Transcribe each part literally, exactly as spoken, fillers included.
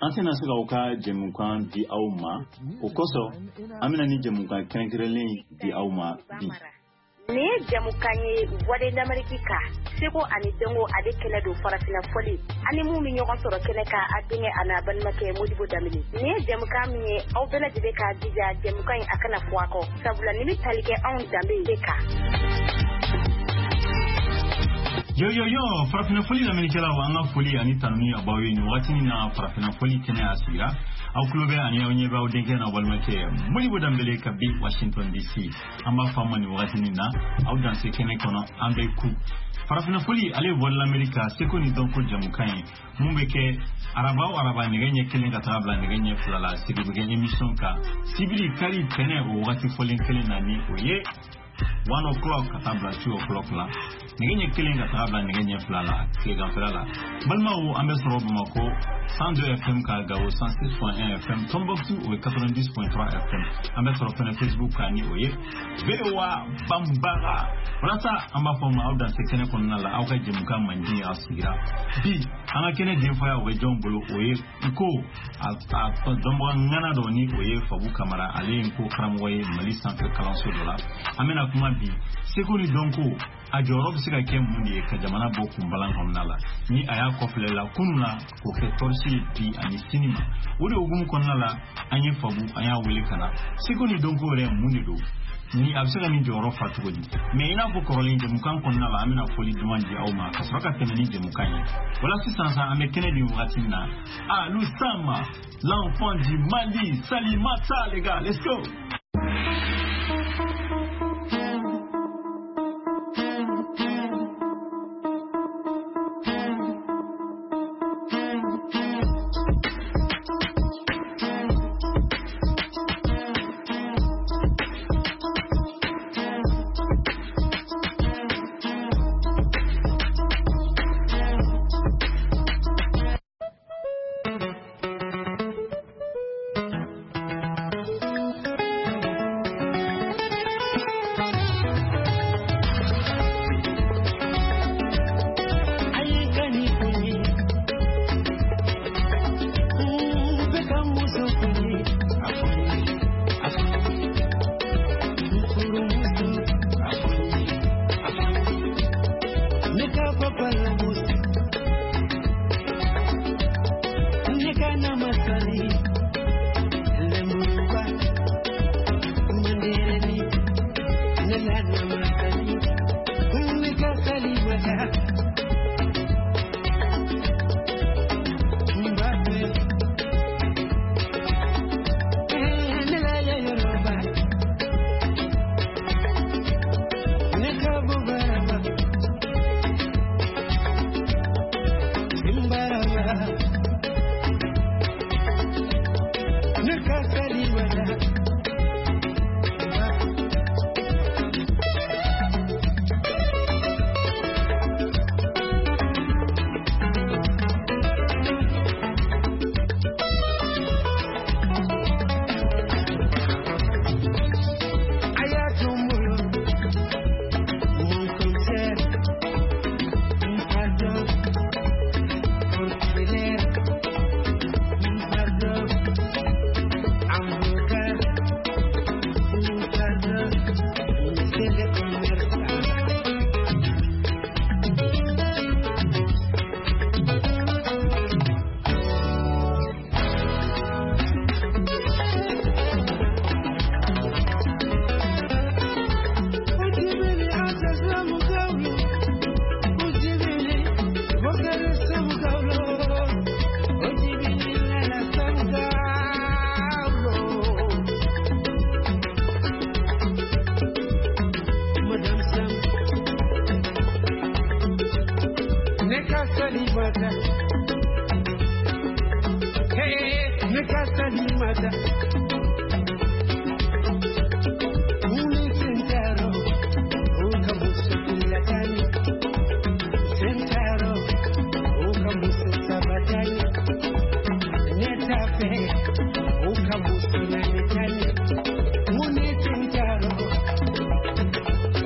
antena sega uka jemukan di auma okoso amina ni jemukan kenkrelen di auma bi ne jamukanye wade d'amerika seko ani dengo ade kele do farafina foli ani mu mi nyoko soro kele ka adinge ana ban make modibo damini ne jamukam ni au bela de ka dija jamukan akana fuako sabula ni mi talike on dambe deka yo yo yo farafina foli d'amerika la wanga foli ani tanmi abawe ni watini na farafina foli tene asira au clube ani onye ba odenge na walmake modibo dambele ka bi Washington D C amba famani watini na au dans ce kene kono ambe ku farafina foli ale vol l'America seko ni donc jamukan mumbeke araba o araba ngenye kelenga tabla ngenye fulala sibibu ngenye mission ka sibili kari pene o wati foli kelena ni oye one o'clock katabla two o'clock la ngenye kelenga tabla ngenye fulala kega fulala balma o ambe sorobo mako one oh deux F M ka gawo one oh six point one F M Tombouctou o ninety point three F M ambe sorobo na Facebook ka ni oye bewa bambara rasa amba foma au dan sekene konna la au ka jemuka mandi asira bi anga kene demfa o jombolo oye ko a a dombo ngana do ni oye fabu kamara ale nko kramwoye mali centre kalanso dola amena kuma bi sekoni donko a jorob sika ke mundi ka jamana boku mbalan konnala ni aya koflela kunna ko ke torsi bi ani sinima wuri ogum konnala anye fabu aya wele kana sekoni donko re mundi do ni absega ni joro fatugodi me ina ko korolin de mukan konnala amina foli dumanji awma kasraka tenani de mukanye wala sisansa amekene di watina ah Lusama l'enfant du Mali Salimata les gars let's go.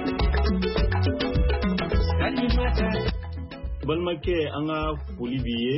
balmake anga folibiye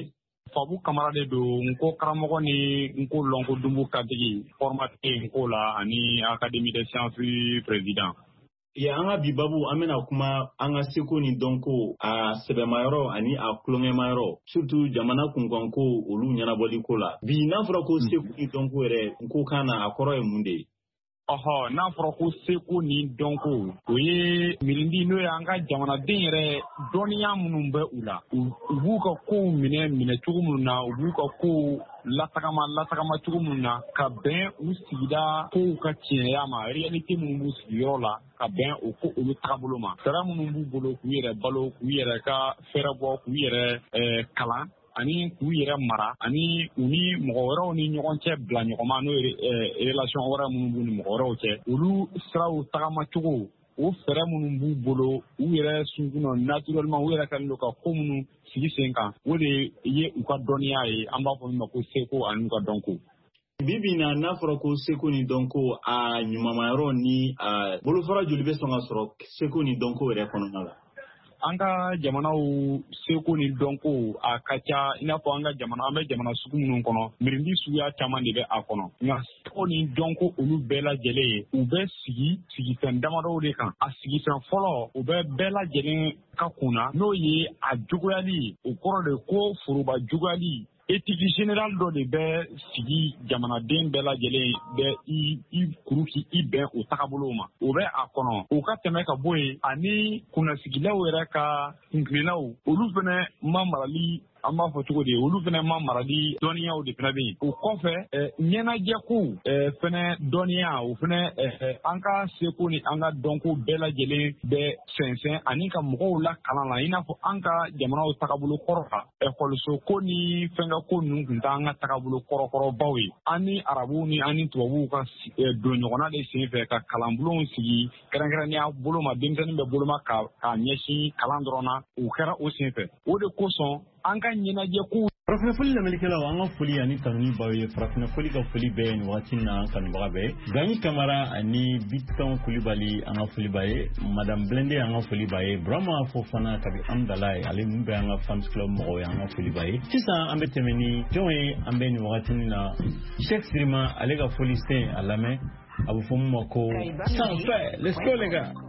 Fabu Kamara de do nko karamɔgɔ ni nko lonko dumbu kadigi formaté nko la ani Académie des sciences président. Ya an ka bi babu an bɛna kuma an ka seko ni dɔnko a sɛbɛmayɔrɔ ani a kulonkɛmayɔrɔ surtout jamana kunkanko olu ɲɛnabɔli ko la. Bi n'a fɔra ko seko ni dɔnko yɛrɛ nko kan na a kɔrɔ ye mun de ye? Ɔhɔ, n'a fɔra ko seko ni dɔnko o ye mirindi n'o ye an ka jamanaden yɛrɛ dɔnniya minnu bɛ u la u b'u ka kow minɛ minɛ cogo minnu na u b'u ka kow latagama latagama cogo minnu na ka bɛn u sigida kow ka tiɲɛya ma réalité minnu b'u sigiyɔrɔ la ka bɛn o ko olu tagabolo ma sara minnu b'u bolo k'u yɛrɛ balo k'u yɛrɛ ka fɛɛrɛ bɔ k'u yɛrɛ kalan ani k'u yɛrɛ mara ani u ni mɔgɔ wɛrɛw ni ɲɔgɔn cɛ bila ɲɔgɔnma n'o ye relation wɛrɛ minnu b'u ni mɔgɔ wɛrɛw cɛ olu siraw tagama cogo o fɛɛrɛ minnu b'u bolo u yɛrɛ sunkunɔ naturellement u yɛrɛ kɛlen don ka ko minnu sigi sen kan o de ye u ka dɔnniya ye an b'a fɔ min ma ko seko ani u ka dɔnko. Bibi na n'a fɔra ko seko ni dɔnko a ɲumanmayɔrɔ ni a bolofara joli bɛ sɔn ka sɔrɔ seko ni dɔnko yɛrɛ kɔnɔna la? An ka jamanaw seko ni dɔnko a ka ca i n'a fɔ an ka jamana an bɛ jamana sugu minnu kɔnɔ mirindi suguya caman de bɛ a kɔnɔ nka seko ni dɔnko olu bɛɛ lajɛlen ye u bɛ sigi sigifɛn damadɔw de kan a sigifɛn fɔlɔ u bɛ bɛɛ lajɛlen ka kunna n'o ye a juguya o kɔrɔ de ko foroba juguyali éthique générale dɔ de bɛ sigi jamanaden bɛɛ lajɛlen bɛ i i kuru k'i i bɛn o tagabolow ma o bɛ a kɔnɔ o ka tɛmɛ ka bɔ yen ani kunnasigilaw yɛrɛ ka kuntilennaw olu fana ma marali an b'a fɔ cogo di olu fana ma marali dɔnniyaw de fana bɛ yen o kɔfɛ ɲɛnajɛkow fana dɔnniya o fana an ka seko ni an ka dɔnko bɛɛ lajɛlen bɛ sɛnsɛn ani ka mɔgɔw la kalan la i n'a fɔ an ka jamanaw tagabolo kɔrɔ kan ekɔliso ko ni fɛnkɛ ko ninnu tun t'an ka tagabolo kɔrɔkɔrɔbaw ye an ni arabuw ni an ni tubabuw ka don ɲɔgɔnna de sen fɛ ka kalanbulonw sigi kɛrɛnkɛrɛnnenya bolo ma denmisɛnnin bɛ boloma ka ka ɲɛsin kalan dɔrɔn na o kɛra o sen fɛ o de kosɔn an ka ɲɛnajɛ ko farafina foli lamɛnnikɛlaw an ka foli ani tanuni baw ye farafina foli ka foli bɛɛ nin wagati na an kanubaga bɛɛ Gagny Camara ani Biton Kulibali an ka foli b'a ye Madame Blende an ka foli b'a ye Burama Fofana kabi Amdala ye ale min bɛ an ka fans club mɔgɔw ye an ka foli b'a ye sisan an bɛ tɛmɛ ni jɔn ye an bɛ nin wagati na Cheikh Sirima ale ka foli sen a lamɛn a bɛ fɔ mun ma ko sanfɛ let's go les gars.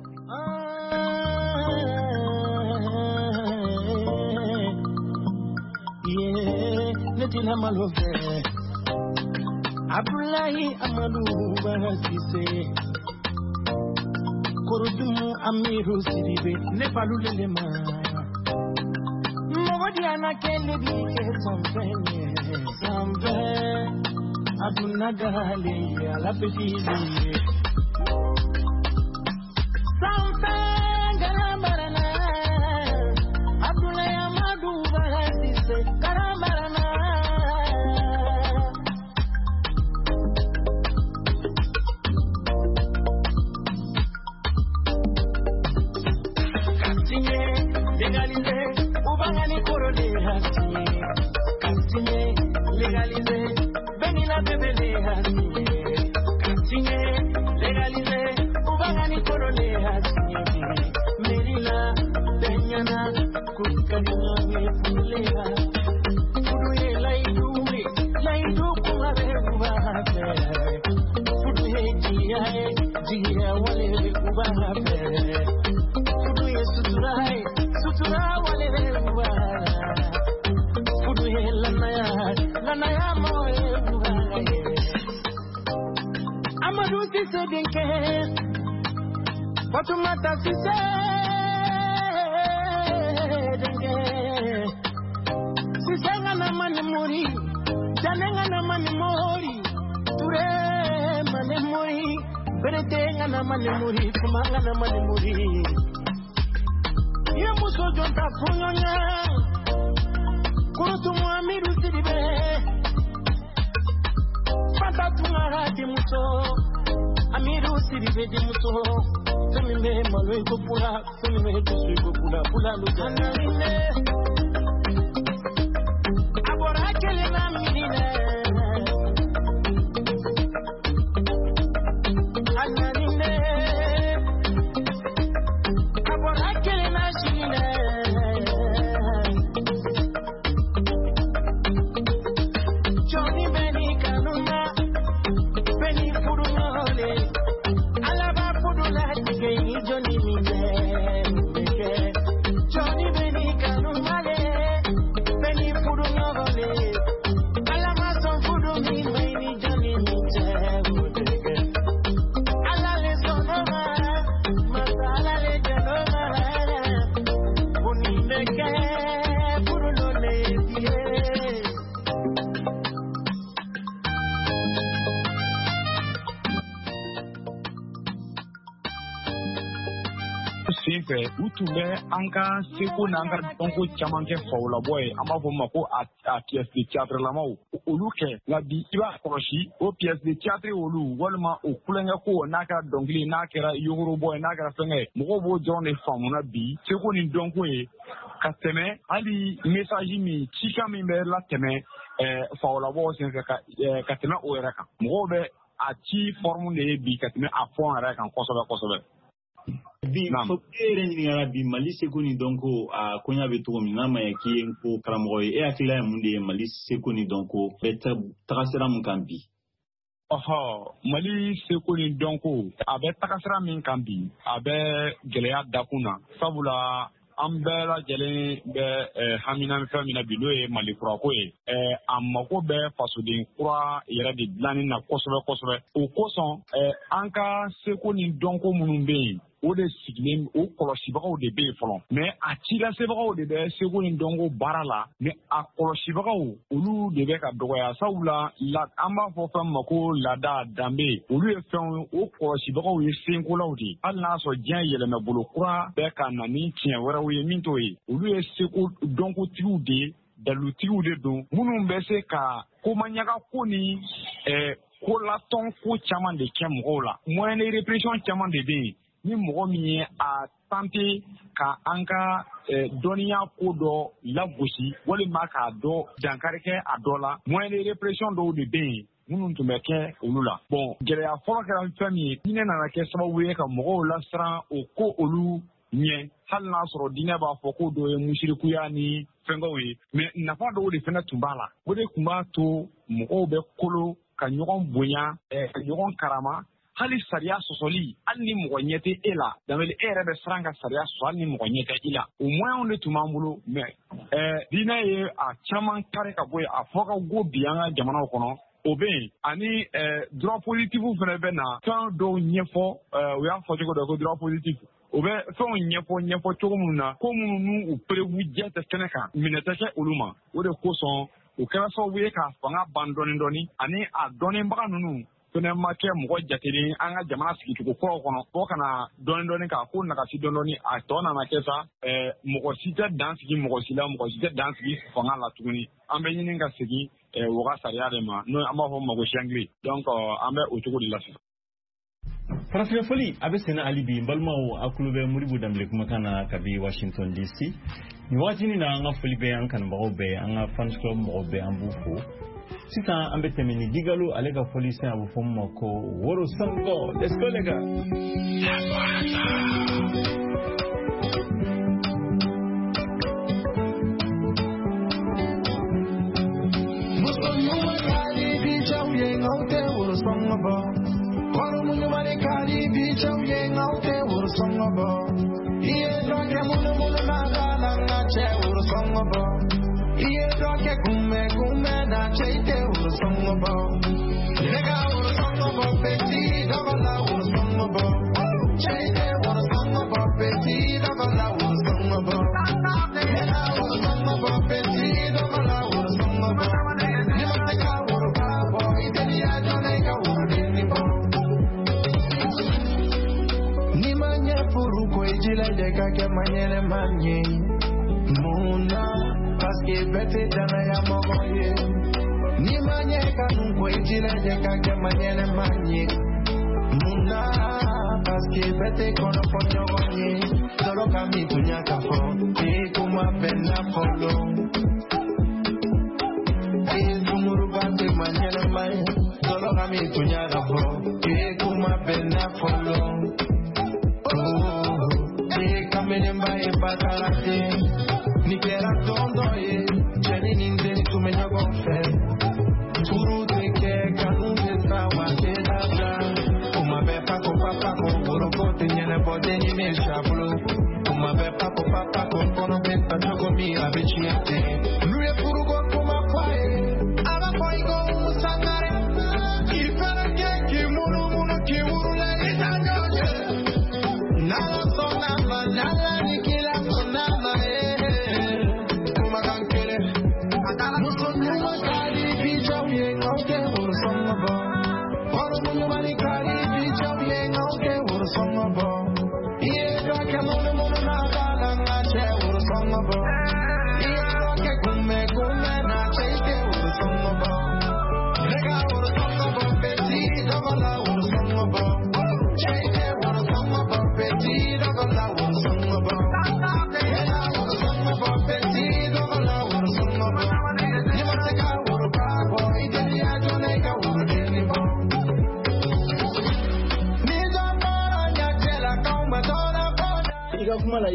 Netina malove Abdullahi Amadou Barasise Korodumu Amiru Sidibe Nebalu Lelema Mowadi Anakele Bike Sampe Sampe Adunagali Alapetili Sampe Garamarana Abdullahi Amadou Barasise Garamarana Fatumata Sise Denge Sise ngana mani muri Jane ngana mani mori Ture mani muri Berete ngana mani muri Kuma ngana mani muri Ye muso jonta kunyonya Kurutu muamiru sidibe Fata tungara di muso Amiru sidibe di muso Semi me malo iko pula, semi me tusu iko pula, pula luja. Anarine, abora kele na mirine. Anarine, abora kele na shine. senfɛ u tun bɛ an ka seko n'an ka dɔnko caman kɛ fawolabɔ ye an b'a fɔ ma ko a pièce de théâtre lamaw olu kɛ nka bi i b'a kɔlɔsi o pièce de théâtre olu walima o kulonkɛ ko n'a kɛra dɔnkili n'a kɛra yogorobɔ ye n'a kɛra fɛnkɛ ye mɔgɔw b'o dɔrɔn de faamuna bi seko ni dɔnko ye ka tɛmɛ hali message min cikan min bɛ latɛmɛ fawolabɔ senfɛ ka ka tɛmɛ o yɛrɛ kan mɔgɔw bɛ a ci forme de ye bi ka tɛmɛ a fɔn yɛrɛ kan kosɛbɛ kosɛbɛ bi fo e yɛrɛ ɲininkara bi Mali seko ni dɔnko a koɲa bɛ cogo min n'a ma ɲɛ k'i ye ko karamɔgɔ ye e hakilila ye mun de ye Mali seko ni dɔnko bɛ taga sira min kan bi ɔhɔ Mali seko ni dɔnko a bɛ taga sira min kan bi a bɛ gɛlɛya dakun na sabula an bɛɛ lajɛlen bɛ hamina fɛn min na bi n'o ye Mali kurako ye a mako bɛ fasoden kura yɛrɛ de dilanni na kosɛbɛ kosɛbɛ o kosɔn an ka seko ni dɔnko minnu bɛ yen o de sigilen o kɔlɔsibagaw de bɛ yen fɔlɔ mais a cilasebagaw de bɛ seko ni dɔnko baara la mais a kɔlɔsibagaw olu de bɛ ka dɔgɔya sabula la an b'a fɔ fɛn ma ko laada danbe olu ye fɛn o kɔlɔsibagaw ye senkolaw de hali n'a sɔrɔ diɲɛ yɛlɛmɛ bolo kura bɛ ka na ni tiɲɛ wɛrɛw ye min t'o ye olu ye seko dɔnkotigiw de ye dalutigiw de don minnu bɛ se ka komaɲaga ko ni ko latɔn ko caman de kɛ mɔgɔw la moyen de répression caman de bɛ yen ni mɔgɔ min ye a tante ka an ka dɔnniya ko dɔ lagosi walima k'a dɔ dankari kɛ a dɔ la moyen de répression dɔw de bɛ yen minnu tun bɛ kɛ olu la bon gɛlɛya fɔlɔ kɛra fɛn min ye diinɛ nana kɛ sababu ye ka mɔgɔw lasiran o ko olu ɲɛ hali n'a sɔrɔ diinɛ b'a fɔ ko dɔ ye musirikuya ni fɛnkɛw ye mais nafa dɔw de fana tun b'a la o de tun b'a to mɔgɔw bɛ kolo ka ɲɔgɔn bonya ka ɲɔgɔn karama hali sariya sɔsɔli hali ni mɔgɔ ɲɛ tɛ e la damele e yɛrɛ bɛ siran ka sariya sɔsɔ hali ni mɔgɔ ɲɛ tɛ i la o moyens de tun b'an bolo mais diinɛ ye a caman kari ka bɔ yen a fɔ ka go bi an ka jamanaw kɔnɔ o bɛ yen ani droit positif fana bɛ na fɛn dɔw ɲɛfɔ o y'a fɔ cogo dɔ ko droit positif o bɛ fɛnw ɲɛfɔ ɲɛfɔ cogo minnu na ko minnu n'u perewu jɛ tɛ kɛnɛ kan minɛ tɛ kɛ olu ma o de kosɔn o kɛra sababu ye ka fanga ban dɔɔni dɔɔni ani a dɔnnibaga ninnu fɛnɛ ma kɛ mɔgɔ jatelen an ka jamana sigicogo kɔrɔw kɔnɔ fo kana dɔɔni dɔɔni k'a ko nagasi dɔɔni dɔɔni a tɔ nana kɛ sa mɔgɔ si tɛ dan sigi mɔgɔ si la mɔgɔ si tɛ dan sigi fanga la tuguni an bɛ ɲini ka segin o ka sariya de ma n'o an b'a fɔ ma ko sangiri donc an bɛ o cogo de la sisan. Farafina foli a bɛ senna hali bi n balimaw a kulo bɛ Modibo Dembele kumakan na kabi Washington D C nin waatini na an ka foli bɛ an kanubagaw bɛɛ an ka fans club mɔgɔw bɛɛ an b'u fo sisan an bɛ tɛmɛ ni Digalo ale ka foli sen a bɛ fɔ ma ko Woro Sango let's go les gars. Waro munu mani kari bicha uye ngaute uru songo bo. Iye doke munu munu na na na che uru songo bo. Iye doke kume kume na che ite uru songo bo. Nega uru songo bo peti dogola uru songo bo. Che ite uru songo bo peti dogola uru songo bo. Nega uru songo bo peti dogola uru songo bo. Nega uru babo iteli ajo nega uru dini bo. Furuko ijila deka ke manyele manye Muna paske bete dana ya mogoye Ni manye kanunko ijila deka ke manyele manye Muna paske bete kono ponyo gonye Solo kami tunya kafo E kuma bena polo E kumuru bate manyele manye Solo kami tunya kafo E kuma bena polo Menemba e batarate ni kera tondo e jeni ninde tumenyo gonfe turu teke kanu de sawa de dada kuma be pako papa ko boroko tenyene bode ni me shablo kuma be pako papa ko kono be patoko mi abechiate luye furugo kuma kwae aba koigo musangare ifara ke ki munu munu ki munu le itanyoje nala sona nala nikila sonama eh kuma kankele musomu makali bicha uye ngauke uru songo bo oro munu mani kali bicha uye ngauke uru songo bo iye doke munu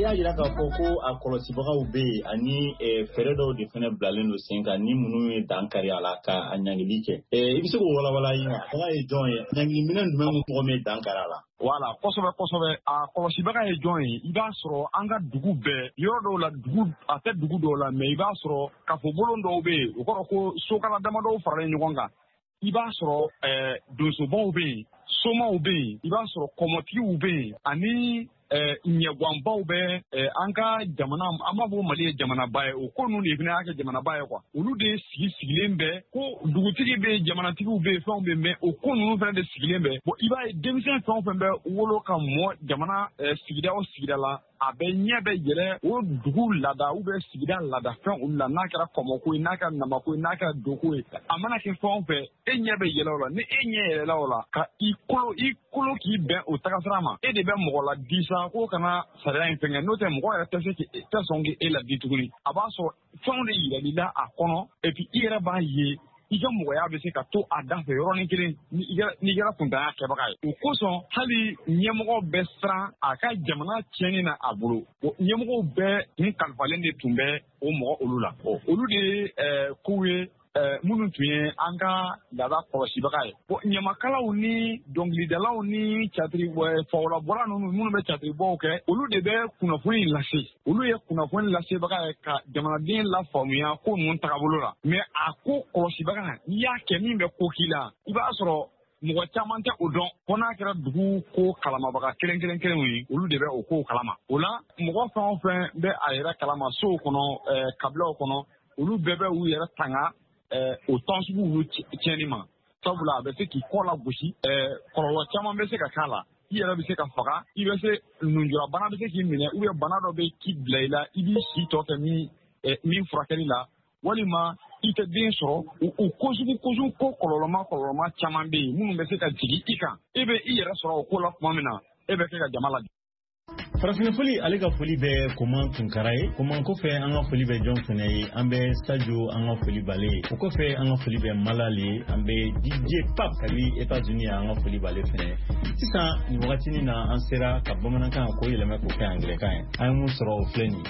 y'a jira k'a fɔ ko a kɔlɔsibagaw bɛ yen ani fɛɛrɛ dɔw de fana bilalen don sen kan ni minnu ye dankari a la ka a ɲangili kɛ. I bɛ se k'o walawala yi ma fanga ye jɔn ye ɲangili minɛn jumɛn mun tɔgɔ bɛ dankari a la. Wala kosɛbɛ kosɛbɛ a kɔlɔsibaga ye jɔn ye i b'a sɔrɔ an ka dugu bɛɛ yɔrɔ dɔw la dugu a tɛ dugu dɔw la mais i b'a sɔrɔ kafobolon dɔw bɛ yen o kɔrɔ ko sokala damadɔw faralen ɲɔgɔn kan i b'a sɔrɔ donsobaw bɛ yen somaw bɛ yen i b'a sɔrɔ kɔmɔtigiw bɛ yen ani ɲɛgwanbaw bɛ an ka jamana an b'a fɔ Mali ye jamanaba ye o ko ninnu de fana y'a kɛ jamanaba ye quoi olu de sigi sigilen bɛ ko dugutigi bɛ yen jamanatigiw bɛ yen fɛnw bɛ yen mais o ko ninnu fana de sigilen bɛ bon i b'a ye denmisɛn fɛn o fɛn bɛ wolo ka mɔ jamana sigida o sigida la a bɛ ɲɛ bɛ yɛlɛ o dugu laada ou bien sigida laada fɛn olu la n'a kɛra kɔmɔko ye n'a kɛra namako ye n'a kɛra doko ye a mana kɛ fɛn o fɛn e ɲɛ bɛ yɛlɛ o la ni e ɲɛ yɛlɛla o la ka i kolo i kolo k'i bɛn o tagasira ma e de bɛ mɔgɔ la di sa ko kana sariya in fɛngɛ n'o tɛ mɔgɔ yɛrɛ tɛ se k'i tɛ sɔn k'e la di tuguni a b'a sɔrɔ fɛnw de yirali la a kɔnɔ et puis i yɛrɛ b'a ye i ka mɔgɔya bɛ se ka to a da fɛ yɔrɔnin kelen n'i kɛra kuntanya kɛbaga ye o kosɔn hali ɲɛmɔgɔ bɛ siran a ka jamana tiɲɛni na a bolo ɲɛmɔgɔw bɛɛ tun kalifalen de tun bɛ o mɔgɔ olu la olu de ye kow ye minnu tun ye an ka laada kɔlɔsibaga ye bon ɲamakalaw ni dɔnkilidalaw ni catiri fawolabɔla ninnu minnu bɛ catiribɔw kɛ olu de bɛ kunnafoni lase olu ye kunnafoni lasebaga ye ka jamanaden lafaamuya ko ninnu tagabolo la mais a ko kɔlɔsibaga n'i y'a kɛ min bɛ ko k'i la i b'a sɔrɔ mɔgɔ caman tɛ o dɔn ko n'a kɛra dugu ko kalamabaga kelen kelen kelenw ye olu de bɛ o kow kalama o la mɔgɔ fɛn o fɛn bɛ a yɛrɛ kalama sow kɔnɔ kabilaw kɔnɔ olu bɛɛ bɛ u yɛrɛ tanga o tɔn sugu olu tiɲɛni ma sabula a bɛ se k'i kɔ la gosi kɔlɔlɔ caman bɛ se ka k'a la i yɛrɛ bɛ se ka faga i bɛ se nunjura bana bɛ se k'i minɛ ou bien bana dɔ bɛ k'i bila i la i b'i si tɔ kɛ min min furakɛli la walima i tɛ den sɔrɔ o ko sugu ko sugu ko kɔlɔlɔma kɔlɔlɔma caman bɛ yen minnu bɛ se ka jigin i kan e bɛ i yɛrɛ sɔrɔ o ko la tuma min na e bɛ kɛ ka jama lajɛ. Farafina foli ale ka foli bɛ Koman Tunkara ye Koman kɔfɛ an ka foli bɛ jɔn fana ye an bɛ Sadio an ka foli b'ale ye o kɔfɛ an ka foli bɛ Malale an bɛ D J Pap kabi États-Unis an ka foli b'ale fana sisan nin wagatinin na an sera ka bamanankan ko yɛlɛma k'o kɛ angilɛkan ye an ye mun sɔrɔ o filɛ nin ye.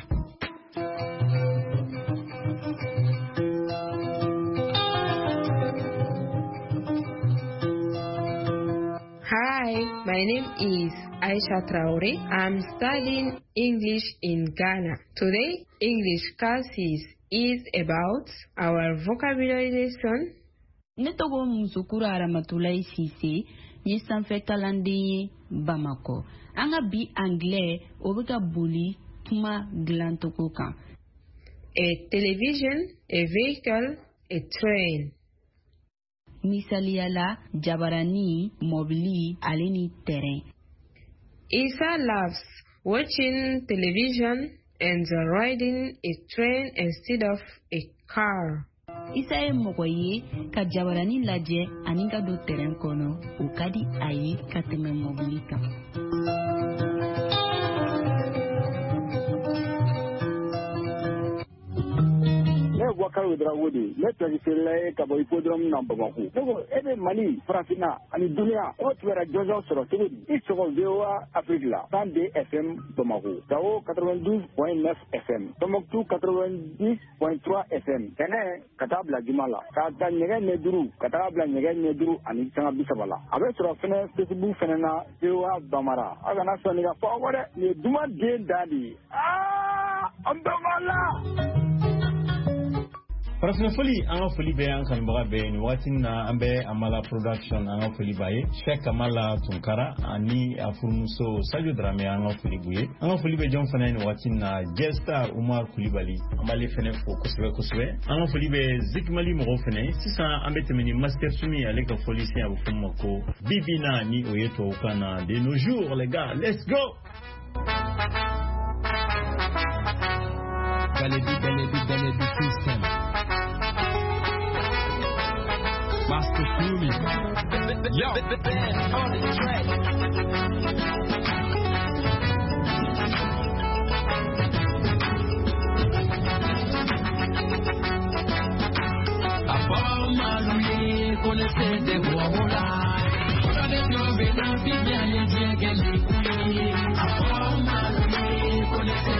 Hi, my name is Aisha Traore. I'm studying English in Ghana. Today, English classes is about our vocabulary lesson. Ne tɔgɔ Musokura Aramatulayi Sise, ye sanfɛ kalanden ye Bamako. An ka bi anglais o bɛ ka boli kuma dilancogo kan. A television, a vehicle, a train. Misaliyala, jabarani, mobili, ale ni terrain. Isa loves watching television and riding a train instead of a car. Isa ye mɔgɔ ye ka jabarani lajɛ ani ka don terrain kɔnɔ o ka di a ye ka tɛmɛ mobili kan. Wakar with Rawudi, let's say, Kabo Podrum number one. Every money, Frafina, and Dunia, what were a Jojo Soroti, each of Vioa Africa, Sunday F M, Tomago, Tao ninety point nine F M, Tomok ninety point three F M, Tene, Katabla Jimala, Kata Negan Neduru, Katabla Negan Neduru, and Itana Bisabala. A better of Facebook Fenana, Vioa Bamara, Agana Sonia forward, the Duma Jane Daddy. Ah, Ambamala! Farafina foli an ka foli bɛ an kanubaga bɛɛ nin waati na an bɛ Amala production an ka foli b'a ye Sheikh Amala Tunkara ani a furumuso Sadio Drame an ka foli b'u ye an ka foli bɛ jɔn fana nin waati na Jesta Umar Kulibali an b'ale fana fo kosɛbɛ kosɛbɛ an ka foli bɛ Zikmali mɔgɔw fana sisan an bɛ tɛmɛ ni Master Sumi ale ka foli sen a bɛ fɔ ma ko Bibina ni o ye tubabukan na de nos jours les gars let's go. Galebi Galebi Galebi system. Master Sumi. Yo, on the track. Abba Maluye, connaissez des voix volant. Pas de job et d'un bien les diègues les couilles. Abba Maluye, connaissez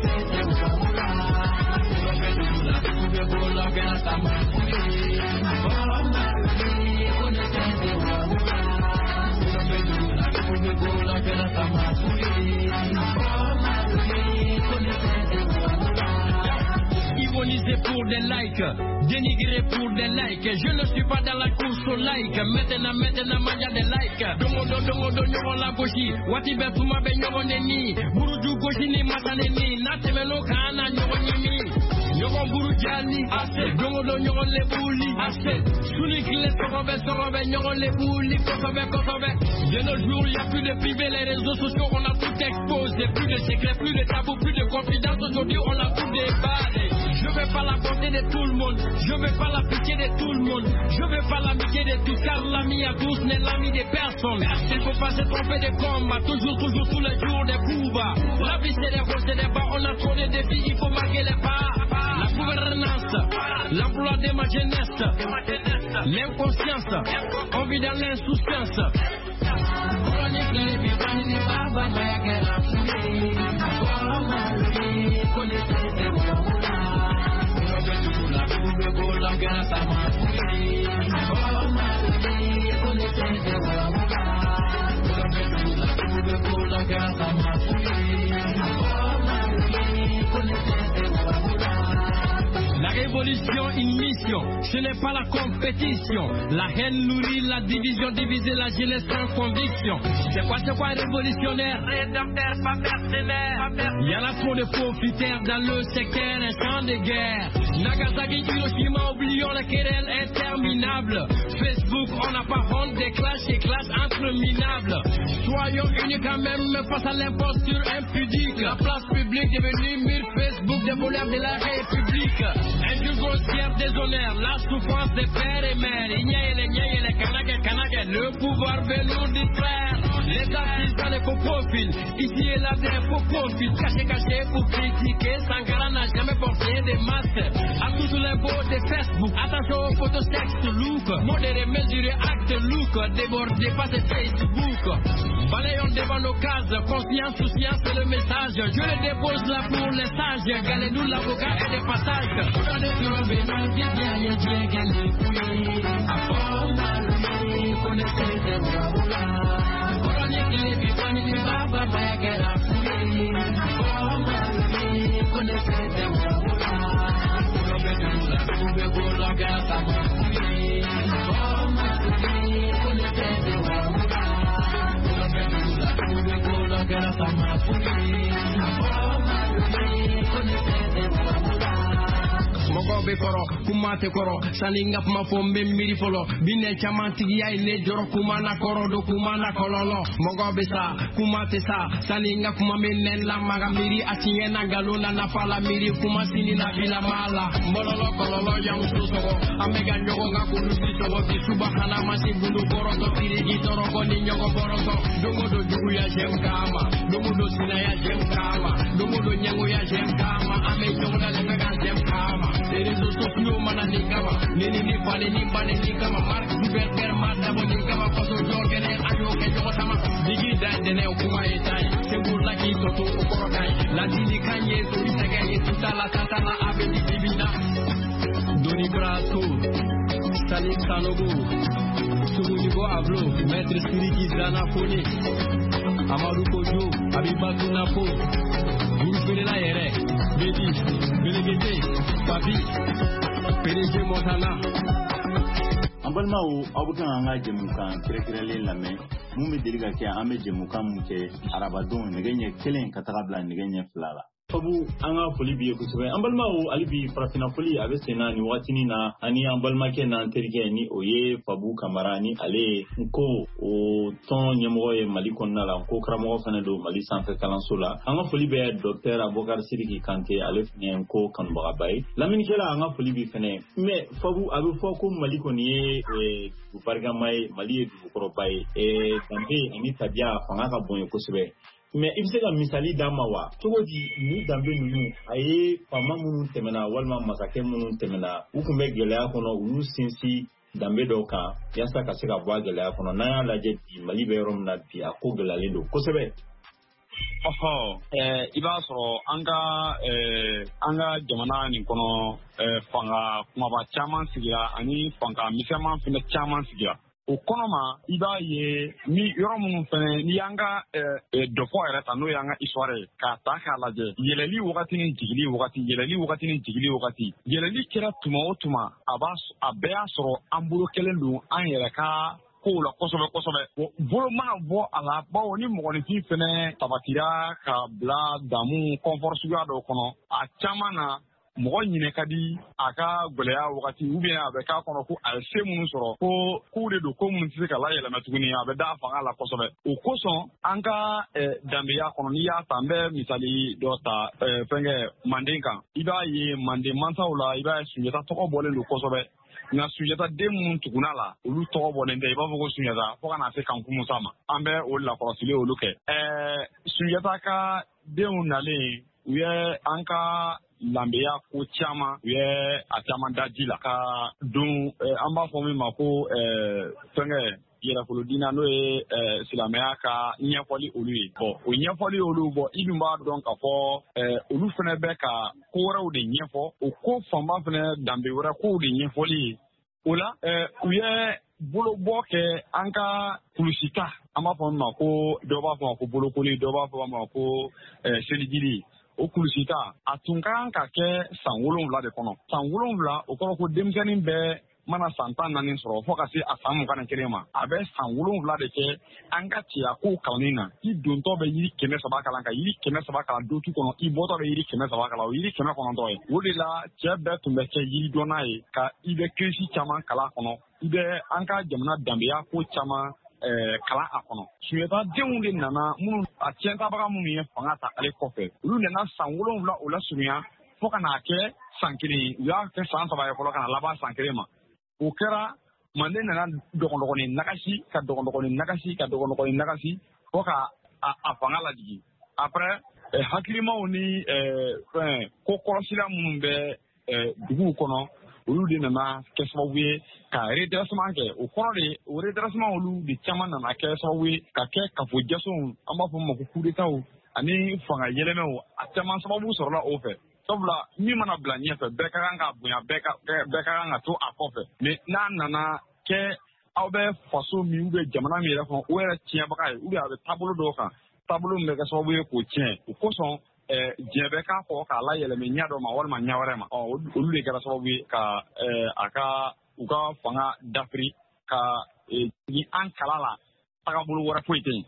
Ironiser pour des likes, dénigrer pour des likes. Je ne suis pas dans la course aux likes. Maintenant, maintenant, manja des likes. Domodo, domodo, nyoron la goshi. Wati betuma be nyoron neni. Buruju goshi ni mataneni. Natemeno kana nyoron yemi. Nyoron buru jali. Assez. Domodo, nyoron le bouli. Assez. Sunik le sorobe, sorobe, nyoron le bouli. Kosobe, kosobe. De nos jours, il n'y a plus de privé. Les réseaux sociaux, on a tout exposé. Plus de secrets, plus de tabous, plus de confidence. Aujourd'hui, on a tout déballé. Je veux pas la bonté de tout le monde, je veux pas la pitié de tout le monde, je veux pas l'amitié de tous, car l'ami à tous n'est l'ami des personnes. Il faut pas se tromper de combat, toujours, toujours, tous les jours des coups bas. La vie c'est des hauts, c'est des bas, on a trop de défis, il faut marquer les pas. La gouvernance, l'emploi de ma jeunesse, l'inconscience, on vit dans l'insouciance. La révolution, une mission, ce n'est pas la compétition. La haine nourrit la division, diviser la jeunesse sans conviction. C'est quoi, c'est quoi révolutionnaire? Rédempteur, pas mercenaire. Il y en a trop de profiteurs dans le secteur, un champ de guerre. Nagasaki, Hiroshima, oublions la querelle interminable. Facebook, on n'a pas honte des clashs et clashs interminables. Soyons unis quand même face à l'imposture impudique. La place publique devenue mur Facebook des voleurs de la République. Injure grossière, déshonneur, la souffrance des pères et mères. Ignaye les niaye les kanake kanake, le pouvoir veut nous distraire. Les artistes dans les faux profils, ici et là des faux profils. Caché, caché pour critiquer, Sankara n'a jamais porté des masques. À tous les beaux de Facebook, attention aux photos sexe look. Modéré, mesuré, acte look, débordé, passé Facebook. Balayons devant nos cases, conscience, souciance, c'est le message. Je le dépose là pour les sages, galez-nous l'avocat et des passages. Mogobe koro, kumate koro, saningap mafombe miri folo, bine chamantigi ya ile joro kumana koro do kumana kololo. Mogobe sa, kumate sa, saningap mamenen la maga miri asinye na galuna na fala miri kumasini na bila mala. Mololo kololo yang susoro, amega nyogo ngakulu bisogo bisubahana masi bulu boroto tirigi toro koni nyogo boroto. Dongo do jugu ya jemkama, dongo do sina ya jemkama, dongo do nyango ya jemkama, ame nyogo na lemega jemkama. Les réseaux sociaux mana nikama, nini ni fale ni bane nikama, Mark Zuckerberg mata bo nikama, paso jorgene ajo ke jogo sama, digi da dene okuma etai, sembur lagi toto okorokai, la dini kanye to itaganye tuta la tata la abe di dibina, Doni Brato, Salim Sanogo, Sumunigo Ablo, Maître Siriki Zana Fone, Amadou Kojo, Abibatu Napo, Gurufela Yere, Bedi, Belegete, Papi, P D G Montana. Ambalma o abukan anga jemukan kire-kirele lame mu me deliga ke ame jemukan mu ke arabadon negenye kelen katakabla negenye flala. Fabu anga foli biye kusube ambalma o alibi farafina foli abesena ni watini na ani ambalma ke na terige ni oye Fabu Kamarani ale nko o ton nyemo e Mali konna la ko kramo fana do Mali sanfe kalansola anga foli be docteur Abokar Sidiki Kanté ale fne nko kanbaga bay lamini kela anga foli bi fene mais Fabu abe fo ko Mali konni e bargamay Mali e du koro bay e tambe ani tabia fanga ka bonyo kusube. Mais il s'est mis à l'idée d'Amawa. Tout le monde nous d'ambe nous aye fama munu temena walma masake munu temena ukumbe gelea kono ulu sinsi d'ambe doka yasa kaseka bwa gelea kono na la jeti Mali be rom na bi akogela lendo kosebe ɔhɔ ɛɛ i b'a sɔrɔ an ka ɛɛ an ka jamana nin kɔnɔ ɛɛ fanga kumaba caman sigira ani fanga misɛnman fɛnɛ caman sigira. O kɔnɔ ma i b'a ye ni yɔrɔ minnu fɛnɛ n'i y'an ka dɔfɔ yɛrɛ ta n'o y'an ka histoire ye k'a ta k'a lajɛ yɛlɛli wagati ni jigili wagati yɛlɛli wagati ni jigili wagati yɛlɛli kɛra tuma o tuma a b'a a bɛɛ y'a sɔrɔ an bolo kelen don an yɛrɛ ka kow la kosɛbɛ kosɛbɛ bolo mana bɔ a la bawo ni mɔgɔninfin fɛnɛ sabatira ka bila damu confort suguya dɔw kɔnɔ a caman na mɔgɔ ɲinɛ ka di a ka gwɛlɛya wagati ou bien a bɛ k'a kɔnɔ ko a ye se minnu sɔrɔ ko kow de don ko minnu tɛ se ka layɛlɛmɛ tuguni a bɛ da fanga la kosɛbɛ o kosɔn an ka danbeya kɔnɔ n'i y'a ta n bɛ misali dɔ ta fɛnkɛ manden kan i b'a ye manden mansaw la i b'a ye Sunjata tɔgɔ bɔlen don kosɛbɛ nka Sunjata den minnu tuguna la olu tɔgɔ bɔlen tɛ i b'a fɔ ko Sunjata fo ka na se Kanku Musa ma an bɛ o lakɔlɔsili olu kɛ ɛɛ Sunjata ka denw nalen u ye an ka lambeya ko caman u ye a caman da ji la ka don an b'a fɔ min ma ko fɛnkɛ yɛrɛfolodina n'o ye silamɛya ka ɲɛfɔli olu ye bɔn o ɲɛfɔli olu bɔ i dun b'a dɔn k'a fɔ olu fɛnɛ bɛ ka ko wɛrɛw de ɲɛfɔ o ko fanba fɛnɛ danbe wɛrɛ kow de ɲɛfɔli ye o la u ye bolobɔ kɛ an ka kulusita an b'a fɔ min ma ko dɔw b'a fɔ ma ko bolokoli dɔw b'a fɔ ma ko selijiri o kulusita a tun ka kan ka kɛ san wolonwula de kɔnɔ san wolonwula o kɔrɔ ko denmisɛnnin bɛɛ mana san tan naani sɔrɔ fo ka se a san mugan ni kelen ma a bɛ san wolonwula de kɛ an ka cɛya kow kalanni na i dontɔ bɛ yiri kɛmɛ saba kalan ka yiri kɛmɛ saba kalan dotu kɔnɔ i bɔtɔ bɛ yiri kɛmɛ saba kalan o yiri kɛmɛ kɔnɔntɔn ye o de la cɛ bɛɛ tun bɛ kɛ yiri dɔnna ye ka i bɛ kirisi caman kalan kɔnɔ i bɛ an ka jamana danbeya ko caman kalan a kɔnɔ Sunjata denw de nana minnu a tiɲɛtabaga minnu ye fanga ta ale kɔfɛ olu nana san wolonwula o la surunya fo ka n'a kɛ san kelen u y'a kɛ san saba ye fɔlɔ ka na laban san kelen ma o kɛra Manden nana dɔgɔnɔgɔnin nagasi ka dɔgɔnɔgɔnin nagasi ka dɔgɔnɔgɔnin nagasi fo ka a fanga lajigin après hakilimaw ni fɛn ko kɔlɔsila minnu bɛ duguw kɔnɔ olu de nana kɛ sababu ye ka redressement kɛ o kɔrɔ de o redressement olu de caman nana kɛ sababu ye ka kɛ kafojɛsɛnw an b'a fɔ ma ko coup d'état ani fanga yɛlɛmɛw a caman sababu sɔrɔla o fɛ sabula min mana bila ɲɛfɛ bɛɛ ka kan ka bonya bɛɛ ka kan ka to a kɔfɛ mais n'a nana kɛ aw bɛ faso min ou bien jamana min yɛrɛ kɔnɔ o yɛrɛ tiɲɛbaga ye ou bien a bɛ taabolo dɔw kan taabolo min bɛ kɛ sababu ye k'o tiɲɛ o kosɔn diɲɛ bɛ k'a fɔ k'a layɛlɛmɛ ɲɛ dɔ ma walima ɲɛ wɛrɛ ma olu de kɛra sababu ye ka a ka u ka fanga dafiri ka ni an kala la tagabolo wɛrɛ foyi tɛ yen.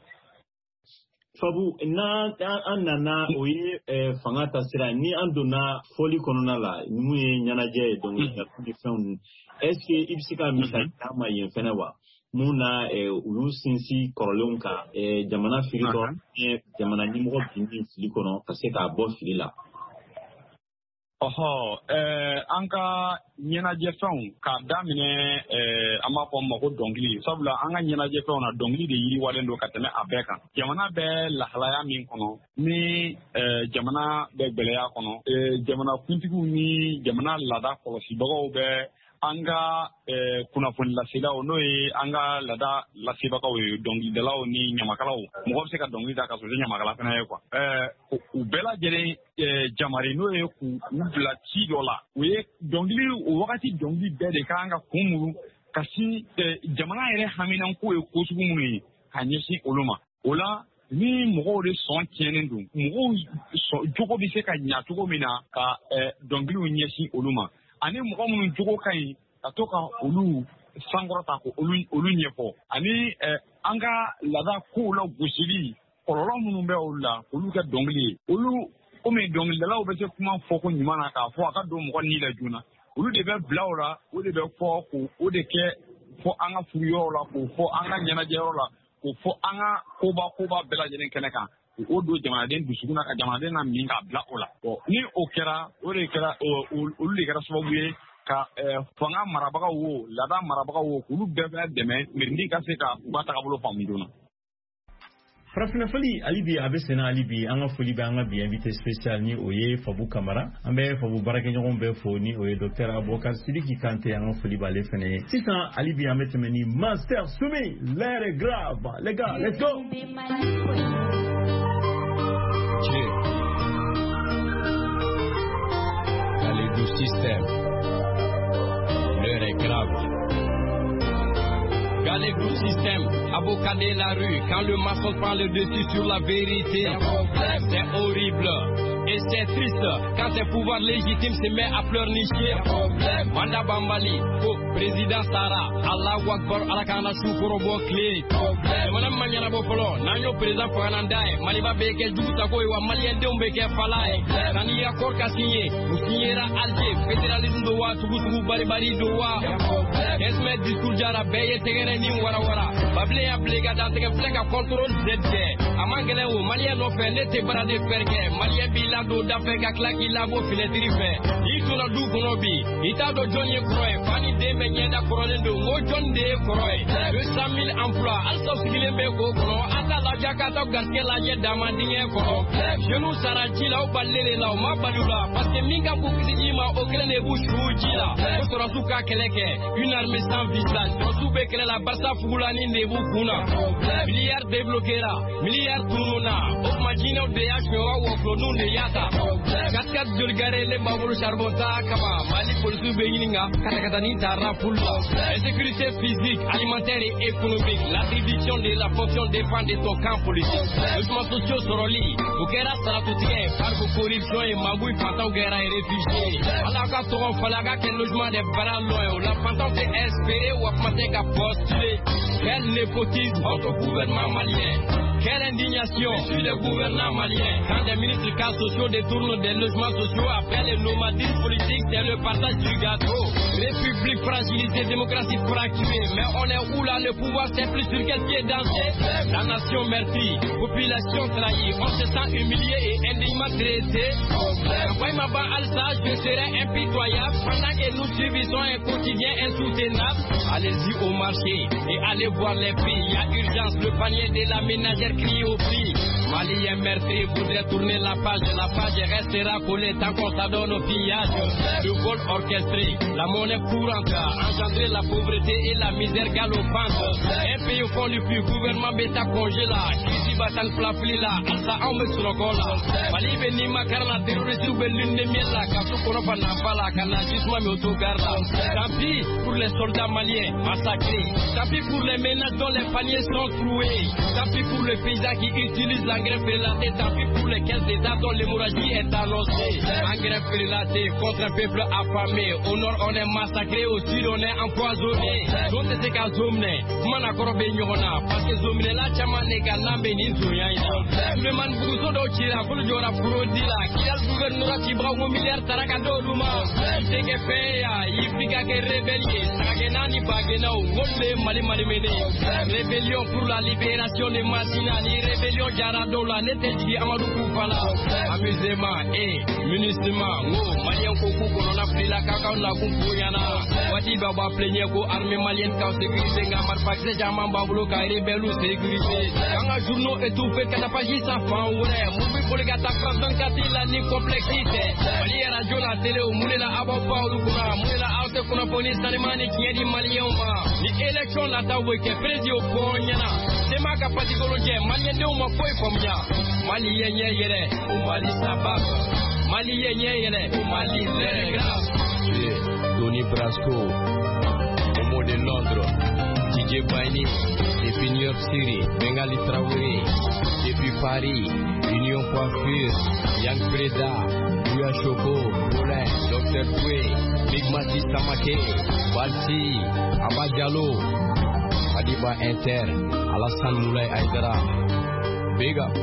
Fabu na an nana o ye fanga ta sira ni an donna fɔli kɔnɔna la mun ye ɲɛnajɛ ye dɔnkilidala ni fɛnw est ce que i bɛ se ka misali d'a ma yen fɛnɛ wa mun na olu sinsin kɔrɔlenw kan jamana firitɔ jamana ɲɛmɔgɔ bin fili kɔnɔ ka se k'a bɔ fili la. ɔhɔ an ka ɲɛnajɛfɛnw k'a daminɛ an b'a fɔ ma ko dɔnkili sabula an ka ɲɛnajɛfɛnw na dɔnkili de yiriwalen don ka tɛmɛ a bɛɛ kan jamana bɛ lahalaya min kɔnɔ ni jamana bɛ gwɛlɛya kɔnɔ jamana kuntigiw ni jamana laada kɔlɔsibagaw bɛ an ka kunnafoni laselaw n'o ye an ka laada lasebagaw ye dɔnkilidalaw ni ɲamakalaw mɔgɔ bɛ se ka dɔnkili da ka sɔrɔ ɲamakala fana ye kuwa u bɛɛ lajɛlen jamari n'o ye k'u bila ci dɔ la o ye dɔnkili o wagati dɔnkili bɛɛ de kan ka kun muru ka sin jamana yɛrɛ haminanko ye ko sugu minnu ye ka ɲɛsin olu ma o la ni mɔgɔw de sɔn tiɲɛnen don mɔgɔw jogo bɛ se ka ɲa cogo min na ka dɔnkiliw ɲɛsin olu ma ani mɔgɔ minnu jogo ka ɲi ka to ka olu sankɔrɔta ko olu ɲɛfɔ ani an ka laada kow la gosili kɔlɔlɔ minnu bɛ olu la olu kɛ dɔnkili ye olu komi dɔnkilidalaw bɛ se kuma fɔ ko ɲuman na k'a fɔ a ka don mɔgɔ ni la joona olu de bɛ bila o la o de bɛ fɔ ko o de kɛ fɔ an ka furuyɔrɔ la k'o fɔ an ka ɲɛnajɛyɔrɔ la k'o fɔ an ka koba koba bɛɛ lajɛlen kɛnɛ kan o don jamanaden dusukun na ka jamanaden na min k'a bila o la ni o kɛra o de kɛra olu de kɛra sababu ye ka fanga marabagaw wo laada marabagaw wo k'olu bɛɛ fana dɛmɛ mirindi ka se ka u ka tagabolo faamu joona. Farafina foli hali bi a bɛ senna hali bi an ka foli bɛ an ka bi invité spécial ni o ye Fabu Kamara an bɛ Fabu baarakɛɲɔgɔn bɛɛ fo ni o ye docteur Abubakar Sidiki Kante an ka foli b'ale fana ye sisan hali bi an bɛ tɛmɛ ni Master Soumi l'air est grave les gars let's go. dans les gros systèmes, avocats de la rue, quand le maçon prend le dessus sur la vérité, c'est horrible. Et c'est triste quand ces pouvoirs légitimes se mettent à pleurnicher. Manda Bambali, oh, président Sara, Allah Wakbar, Alakana Choukorobo Clé. Madame Maniana Bopolo, Nanyo président Fanandae, Maliba Beke, Doutako, Malien de Umbeke Falae, Nani accord qu'a signé, vous signera Alger, fédéralisme de Wa, Tougou Baribari de Wa, Esmet discours Jara, Beye Tegereni Warawara, Bablé Ablega Danteke Flega contrôle Z G, Amangele ou Malien Ofen, Nete Barade Ferge, Malien Bila do Dafeka Klaki Labo Filetri Fe, Ituna Du Konobi, Itado Johnny Kroy, Fanny De Menyenda Koronen de Mojon De Kroy, deux cent mille emplois, Alsos Gilembe Koro, Ata la Jakata Gaskela Damandine Koro, Genou Sarachi la Balele la Ma Balula, parce que Minga Boukizima, Okele Nebouchou Jila, Sorasuka Keleke, une armée sans visage, Sosoube Kele la Bassa Foulani Nebukuna, milliards débloquera, milliards Touruna, Okmajino de H O Woklonou de Yata, Kaskat Dulgare, les Babou Charbota, Kama, Mali Polsu Beginga, Katakatani Tara Pulva, insécurité physique, alimentaire et économique, l'attribution de la fonction dépend de ton camp politique. Logements sociaux Soroli, Bukera Saratoutie, Parco Corruption et Maboui Pantan Guerra et réfugiés. Alaka Toron Falaga, quel logement des parents loyaux, la Pantan s'est espérée ou a Mateka postulé. Quel népotisme entre gouvernement malien. Quelle indignation sur le gouvernement malien quand des ministres cas sociaux détournent des logements sociaux après le nomadisme politique, c'est le partage du gâteau. République fragilisée, démocratie fracturée, mais on est où là, le pouvoir c'est plus sur quel pied danser. La nation meurtrie, population trahie, on se sent humilié et indignement traité. Quand Alsa, je serai impitoyable pendant que nous subissons un quotidien insoutenable. Allez-y au marché et allez voir les prix. Il y a urgence, le panier de la ménagère crie au prix. Malien meurtri voudrait tourner la page, la page restera collée tant qu'on s'adonne au pillage. Le vol orchestré, la monnaie courante, engendrer la pauvreté et la misère galopante. Un pays au fond du puits, gouvernement bêta congéla, ici batan flafli là, alsa en me sur le cola. Mali veni makarna terroriste ou belune de miel là, kasu konopa nampala, kanajisma me autogarda. Tant pis pour les soldats maliens massacrés, tant pis pour les ménages dont les paniers sont troués, tant pis pour les paysans qui utilisent l'engrais prélaté, tant pis pour les quinze états dont l'hémorragie est annoncée. Engrais prélaté contre un peuple affamé, au nord on est massacré, au sud on est empoisonné. Donc c'est qu'à Zomne, Mana Korobe Nyona, parce que Zomne là, Chamane Ganambe Ninzuyaïna. Le man Bouzo d'Ochira, Fuljora Furodila, qui a le gouvernement qui braque au milliard Tarakado Luma, c'est que Feya, Yifika que rébellier, Sagenani Bagenao, Wole Mali Malimene, rébellion pour la libération de Massinani, rébellion Jarado, la Neteji Amadou Koufala, amusement et munissement, oh, Malien Koukou, on a pris la cacao, la Koufouyana, Wadi Baba Pléniako, armée malienne, quand sécurité, Gamar Paxé, Jaman Bablo, Kairi Belou, sécurité, quand un journaux étouffé, Katapaji, ça fait ouais, Moubi pour les gata, Fransan Katila, ni complexité, Malien Radio, la télé, Moulena Ababa, Lukuna, Moulena Alte, Kunaponi, Salimani, qui est dit Malien, ni élection, la Taoué, qui est président au Ponyana, c'est ma capacité, Malien, de ma foi, comme ya, Malien, yere, ou Mali Sabah, Malien, yere, ou Mali Zégra, Tony Brasco, Homo de Londres, D J Baini, depuis New York City, Bengali Traoré, depuis Paris, Union Coiffure, Yang Preda, Bouya Choco, Moulin, Docteur Poué, Big Mati Samake, Balti, Abadjalo, Adiba Inter, Alassane Moulay Aïdara, Big up.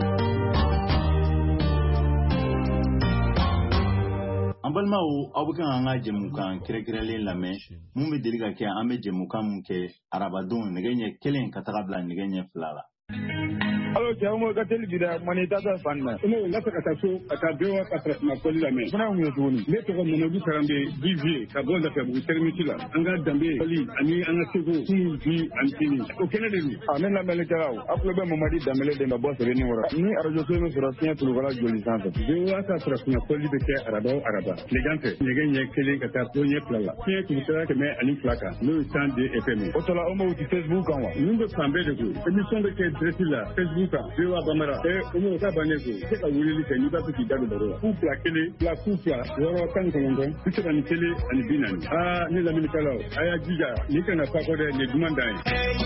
An balimaw aw bɛ kan an ka jɛmukan kɛrɛkɛrɛnlen lamɛn mun bɛ deli ka kɛ an bɛ jɛmukan mun kɛ arabadenw nɛgɛ ɲɛ kelen ka taga bila nɛgɛ ɲɛ fila la. Alo cɛ mo ka teli bida mani tata fanna ino la ka ta so ka bewa ka tra na ko la me fana mu tuni ne to ko mo bi karambe divier ka bo da ka bu termiti la an ga dambe ali ani an ga sego ku bi antini o kene de ni amen la mele karaw aplo be mo madi damele de bo se ni wora ni arajo so no sura tiya tulu wala joli santo bewa ka tra na ko li be ke araba araba le gante ne ga nye kele ka ta to nye plala tiya tu tra ke me ani flaka no stand de fm o to la o mo ti facebook kan wa ni be kambe de ko émission de ke dressila facebook Kuka, Viva Bamara, et Omoka Banego, c'est la Willy Kenuka qui donne le roi. Pour plaquer la coupe, Roro Kankongo, tout est en télé, en Binan. Ah, nous avons mis Kalau, Aya Giga, Nika n'a pas codé les Dumandai.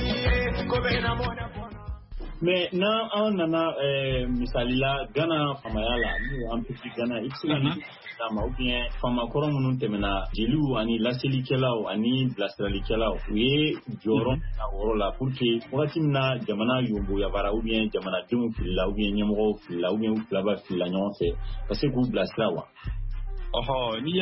Mais na an nana misali la Ghana famaya la ni an petit Ghana excellent dama ou bien fama koro munun temena jelu ani laseli kelao ani blasali kelao we joron na woro la pour que wakati na jamana yombo ya bara ou bien jamana demu fila ou bien nyemro fila ou bien flaba fila nyonse parce que ku blaslawa Oh, ni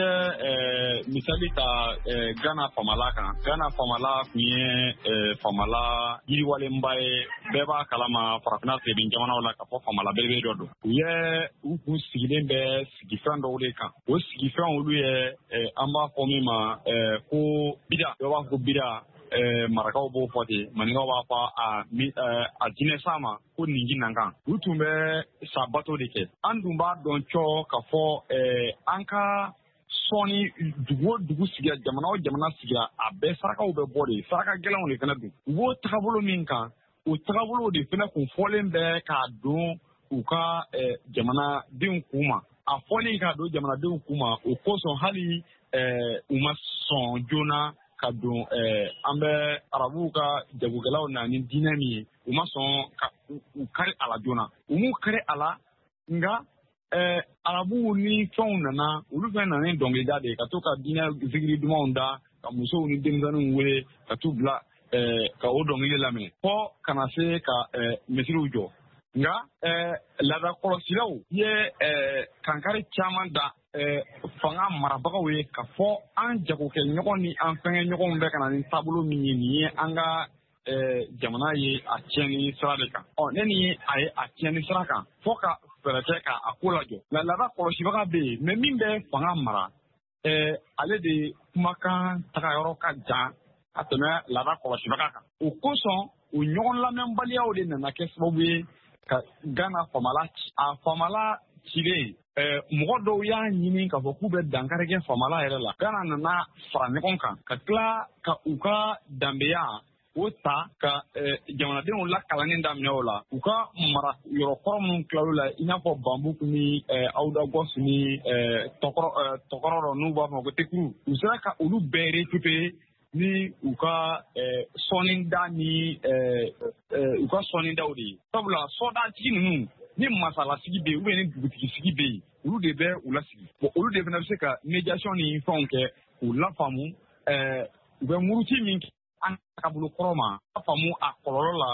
eh misali ta eh, Ghana famala kan Ghana famala kunye eh, famala yiri wale mbaye beba kalama farafina se bin jamana wala ka fo famala bebe dodo ye u ku sigiden be sigifan do le kan o sigifan olu ye eh, amba fomi ma eh, ko bida beba ko bida eh, marakaw bo foti maninga wa fa a mi eh, a jine sama ko ningi nangan utumbe sabato deke andumba don cho ka fo eh, anka soni dugo dugu sigira jamana o jamana sigira a bɛɛ sarakaw bɛ bɔ de saraka gɛlɛnw de fana don u b'o tagabolo min kan o tagabolo de fana kun fɔlen bɛ k'a don u ka eh, jamana denw kun ma a fɔlen k'a don jamanadenw kun ma o kosɔn hali eh, u ma sɔn joona ka don eh, an bɛ arabuw ka jagokɛlaw na ni diinɛ min ye u ma sɔn ka u kari a la joona u m'u kari a la nka eh, arabuw ni fɛnw nana olu fɛn nana ni dɔnkilida de ye ka to ka diinɛ zikiri dumanw da ka musow ni denmisɛnninw wele ka t'u bila eh, ka o dɔnkili lamɛn fɔ kana se ka eh, misiriw jɔ nka eh, laada kɔlɔsilaw ye eh, kankari caman da eh, fanga marabagaw ye ka fɔ an jagokɛ ɲɔgɔn ni an fɛngɛ ɲɔgɔnw bɛ ka na ni taabolo min ye nin ye an ka eh, jamana ye a tiɲɛni sira de kan ɔ ne ni a ye a tiɲɛni sira kan fɔ ka fɛɛrɛ kɛ ka a ko lajɔ nka laada kɔlɔsibaga bɛ yen mɛ min bɛ fanga mara eh, ale de kumakan tagayɔrɔ ka jan ka tɛmɛ laada kɔlɔsibaga kan o kosɔn o ɲɔgɔn lamɛnbaliyaw de nana kɛ sababu ye ka Ghana famala a famala cilen eh, mɔgɔ dɔw y'a ɲini k'a fɔ k'u bɛ dankari kɛ famala yɛrɛ la Ghana nana fara ɲɔgɔn kan ka tila ka u ka danbeya o ta ka eh, jamanadenw lakalanni daminɛ o la u ka mara yɔrɔ kɔrɔ minnu tilal'o la i n'a fɔ Bambuku ni eh, Awdagos ni eh, tɔkɔrɔ eh, tɔkɔrɔ n'u b'a fɔ ko Tekuru u sera ka olu bɛɛ récupérer ni u ka eh, sɔnida ni eh, eh, u ka sɔnidaw de ye sabula sɔdatigi ninnu ni masalasigi bɛ yen ou bien ni dugutigigi bɛ yen olu de bɛ u lasigi bon olu de fana bɛ se ka médiation ni fɛnw kɛ k'u lafaamu eh, u bɛ muruti min kɛ an ka bolo kɔrɔ ma lafaamu a kɔlɔlɔ la.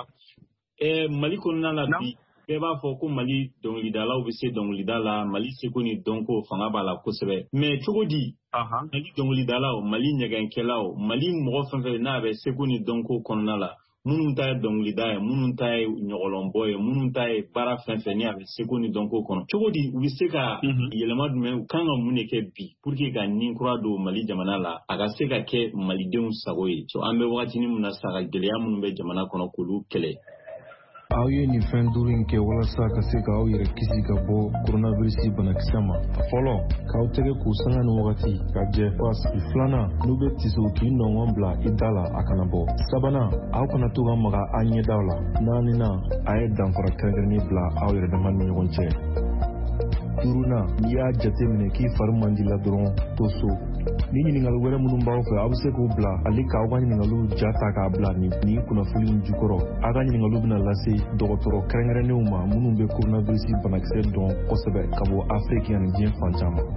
Eh, Mali kɔnɔna la bi bɛɛ b'a fɔ ko Mali dɔnkilidalaw bɛ se dɔnkilida la Mali seko ni dɔnko fanga b'a la kosɛbɛ mais cogo di Mali dɔnkilidalaw Mali ɲɛgɛnkɛlaw Mali mɔgɔ fɛn fɛn n'a bɛ seko ni dɔnko kɔnɔna la minnu ta ye dɔnkilida ye minnu ta ye ɲɔgɔlɔnbɔ ye minnu ta ye baara fɛn fɛn ni a bɛ seko ni dɔnko kɔnɔ cogo di u bɛ se ka yɛlɛma jumɛn u kan ka mun de kɛ bi pour que ka nin kura don Mali jamana la a ka se ka kɛ malidenw sago ye so an bɛ wagatinin min na sa ka gɛlɛya minnu bɛ jamana kɔnɔ k'olu kɛlɛ. Aw ye nin fɛn duuru in kɛ walasa ka se ka aw yɛrɛ kisi ka bɔ coronavirus banakisɛ ma. Fɔlɔ k'aw tɛgɛ k'u sanga ni wagati ka jɛ fasi filanan n'u bɛ tisi k'i nɔngɔn bila i da la a kana bɔ. Sabanan aw kana to ka maga a ɲɛdaw la. Naaninan a ye danfara kɛrɛnkɛrɛnnen bila aw yɛrɛ dama ni ɲɔgɔn cɛ. Duurunan n'i y'a jateminɛ k'i fari man di la dɔrɔn to so. Ni ɲininkali wɛrɛ minnu b'aw fɛ aw bɛ se k'u bila ale k'aw ka ɲininkaliw ja ta k'a bila nin nin kunnafoni in jukɔrɔ. Aw ka ɲininkaliw bɛna lase dɔgɔtɔrɔ kɛrɛnkɛrɛnnenw ma minnu bɛ coronavirus banakisɛ dɔn kosɛbɛ ka bɔ Afiriki ani diɲɛ fan caman.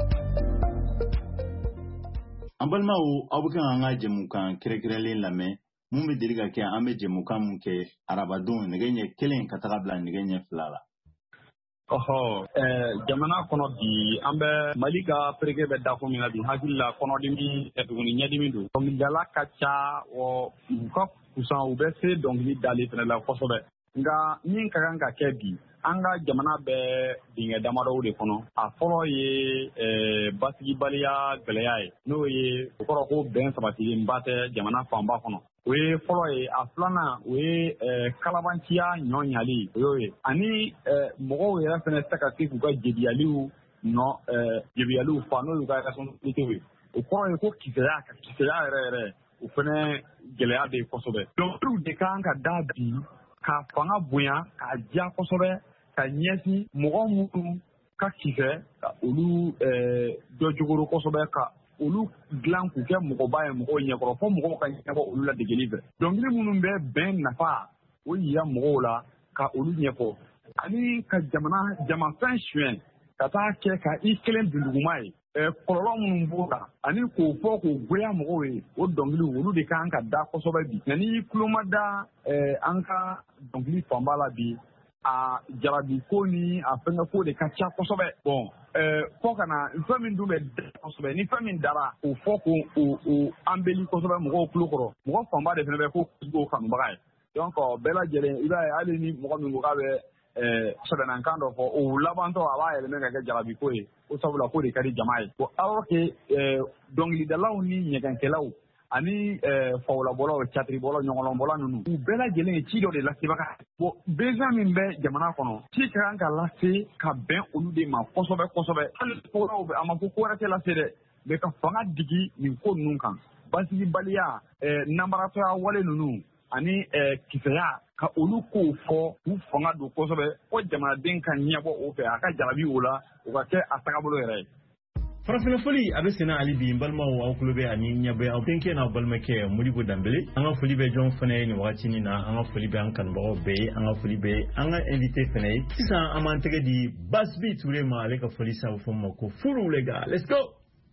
An balimaw aw bɛ kan an ka jɛmukan kɛrɛnkɛrɛnlen lamɛn mun bɛ deli ka kɛ an bɛ jɛmukan mun kɛ arabadon nɛgɛ ɲɛ kelen ka taga bila nɛgɛ ɲɛ fila la. Ɔhɔ eh, jamana kɔnɔ bi an bɛ Mali ka pereke bɛ da kun min na bi hakili la kɔnɔdimi tuguni ɲɛdimi don dɔnkilidala ka ca wa u ka kusan u bɛ se dɔnkili dali fana la kosɛbɛ nka min ka kan ka kɛ bi an ka jamana bɛ dingɛ damadɔw de kɔnɔ a fɔlɔ ye eh, basigibaliya gɛlɛya ye n'o ye o kɔrɔ ko bɛn sabatilenba tɛ jamana fanba kɔnɔ. O ye fɔlɔ ye a filanan o ye kalabanciya ɲɔ ɲali o y'o ye ani mɔgɔw yɛrɛ fana tɛ ka se k'u ka jebiyaliw nɔ jebiyaliw fa n'o y'u ka responsabilité ye o kɔrɔ ye ko kisɛya ka kisɛya yɛrɛ yɛrɛ o fana gɛlɛya bɛ yen kosɛbɛ donc olu de kan ka da bi ka fanga bonya ka ja kosɛbɛ ka ɲɛsin mɔgɔ minnu ka kisɛ ka olu dɔ jogoro kosɛbɛ ka olu dilan k'u kɛ mɔgɔba ye mɔgɔw ɲɛkɔrɔ fo mɔgɔw ka ɲɛbɔ olu la degeli fɛ dɔnkili minnu bɛ bɛn nafa o yira mɔgɔw la ka olu ɲɛfɔ ani ka jamana jamafɛn suɲɛ ka taa kɛ ka i kelen dunduguma ye kɔlɔlɔ minnu b'o la ani k'o fɔ k'o goya mɔgɔw ye o dɔnkili olu de kan ka da kosɛbɛ bi nka n'i tulo ma da an ka dɔnkili fanba la bi a jarabi ko ni a fɛngɛ ko de ka ca kosɛbɛ bɔn fɔ ka na fɛn min dun bɛ da kosɛbɛ ni fɛn min dara k'o fɔ k'o an bɛli kosɛbɛ mɔgɔw tulo kɔrɔ mɔgɔ fanba de fana bɛ ko k'o kanubaga ye donc bɛɛ lajɛlen i b'a ye hali ni mɔgɔ min ko k'a bɛ sɛbɛnnakan dɔ fɔ o labantɔ a b'a yɛlɛmɛ ka kɛ jarabi ko ye o sabula ko de ka di jama ye bon alors que dɔnkilidalaw ni ɲɛgɛnkɛlaw ani fawulabɔlaw catiribɔlaw ɲɔgɔnlɔnbɔla ninnu u bɛɛ lajɛlen ye ci dɔ de lasebaga bon besoin min bɛ jamana kɔnɔ ci ka kan ka lase ka bɛn olu de ma kosɛbɛ kosɛbɛ hali fɔlɔw bɛ a ma ko ko wɛrɛ tɛ lase dɛ mais ka fanga digi nin ko ninnu kan basigibaliya nanbaratɔya wale ninnu ani kisɛya ka olu kow fɔ k'u fanga don kosɛbɛ ko jamanaden ka ɲɛbɔ o fɛ a ka jarabi o la o ka kɛ a tagabolo yɛrɛ ye. farafina foli a bɛ senna hali bi n balimaw aw tulo bɛ ani ɲɛbɛ aw denkɛ n'aw balimakɛ Modibo Danbele an ka foli bɛ jɔn fana ye nin wagati na an ka foli bɛ an kanubagaw bɛɛ ye an ka foli bɛ an ka invité fana ye sisan an b'an tɛgɛ di Basbi Ture ma ale ka foli sa fɔ ma ko furu les gars let's go.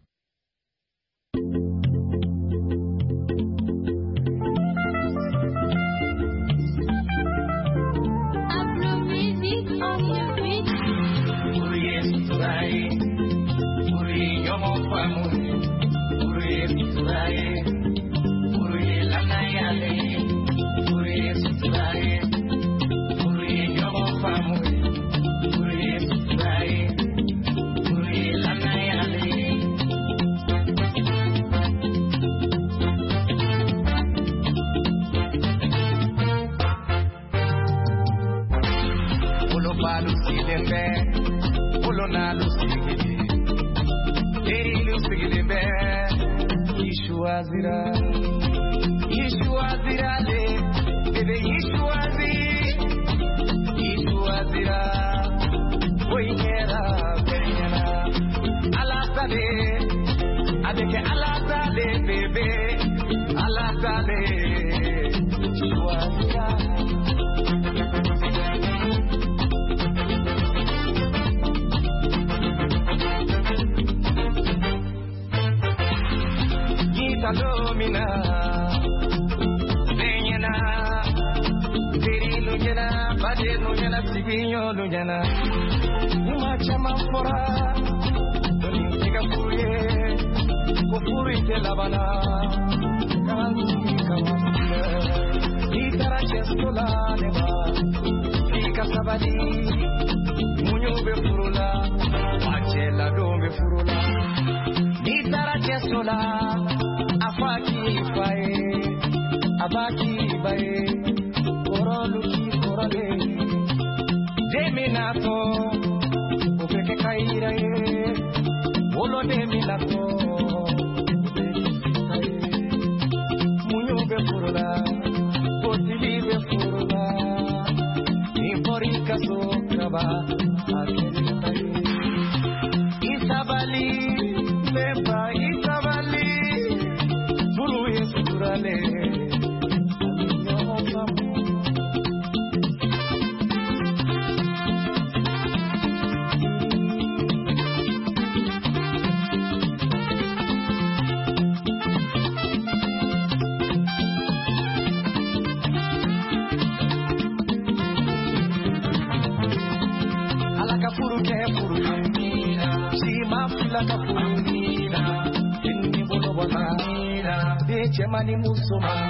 Chemani musoma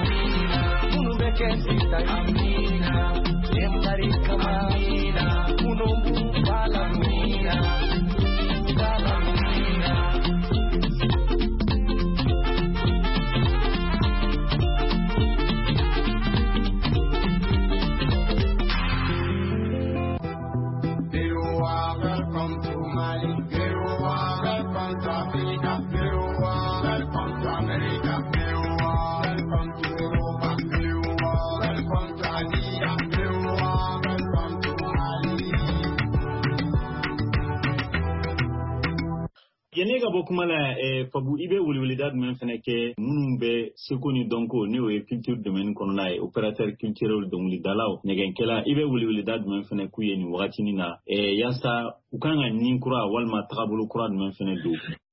unu bekesita amina embari kamina unu bala mina bala mina welcome to Mali, welcome to Africa, welcome to America. Welcome to Europa, welcome to Asia, yene ga bokumala e fabu ibe wulwulidad men feneke munumbe sekoni donko ne o culture domaine kono na e opérateur culturel de mulidalao ngenkela ibe wulwulidad men fene ku yeni wakati ni na e yasa ukanga ninkura walma tagabulu kura men fene do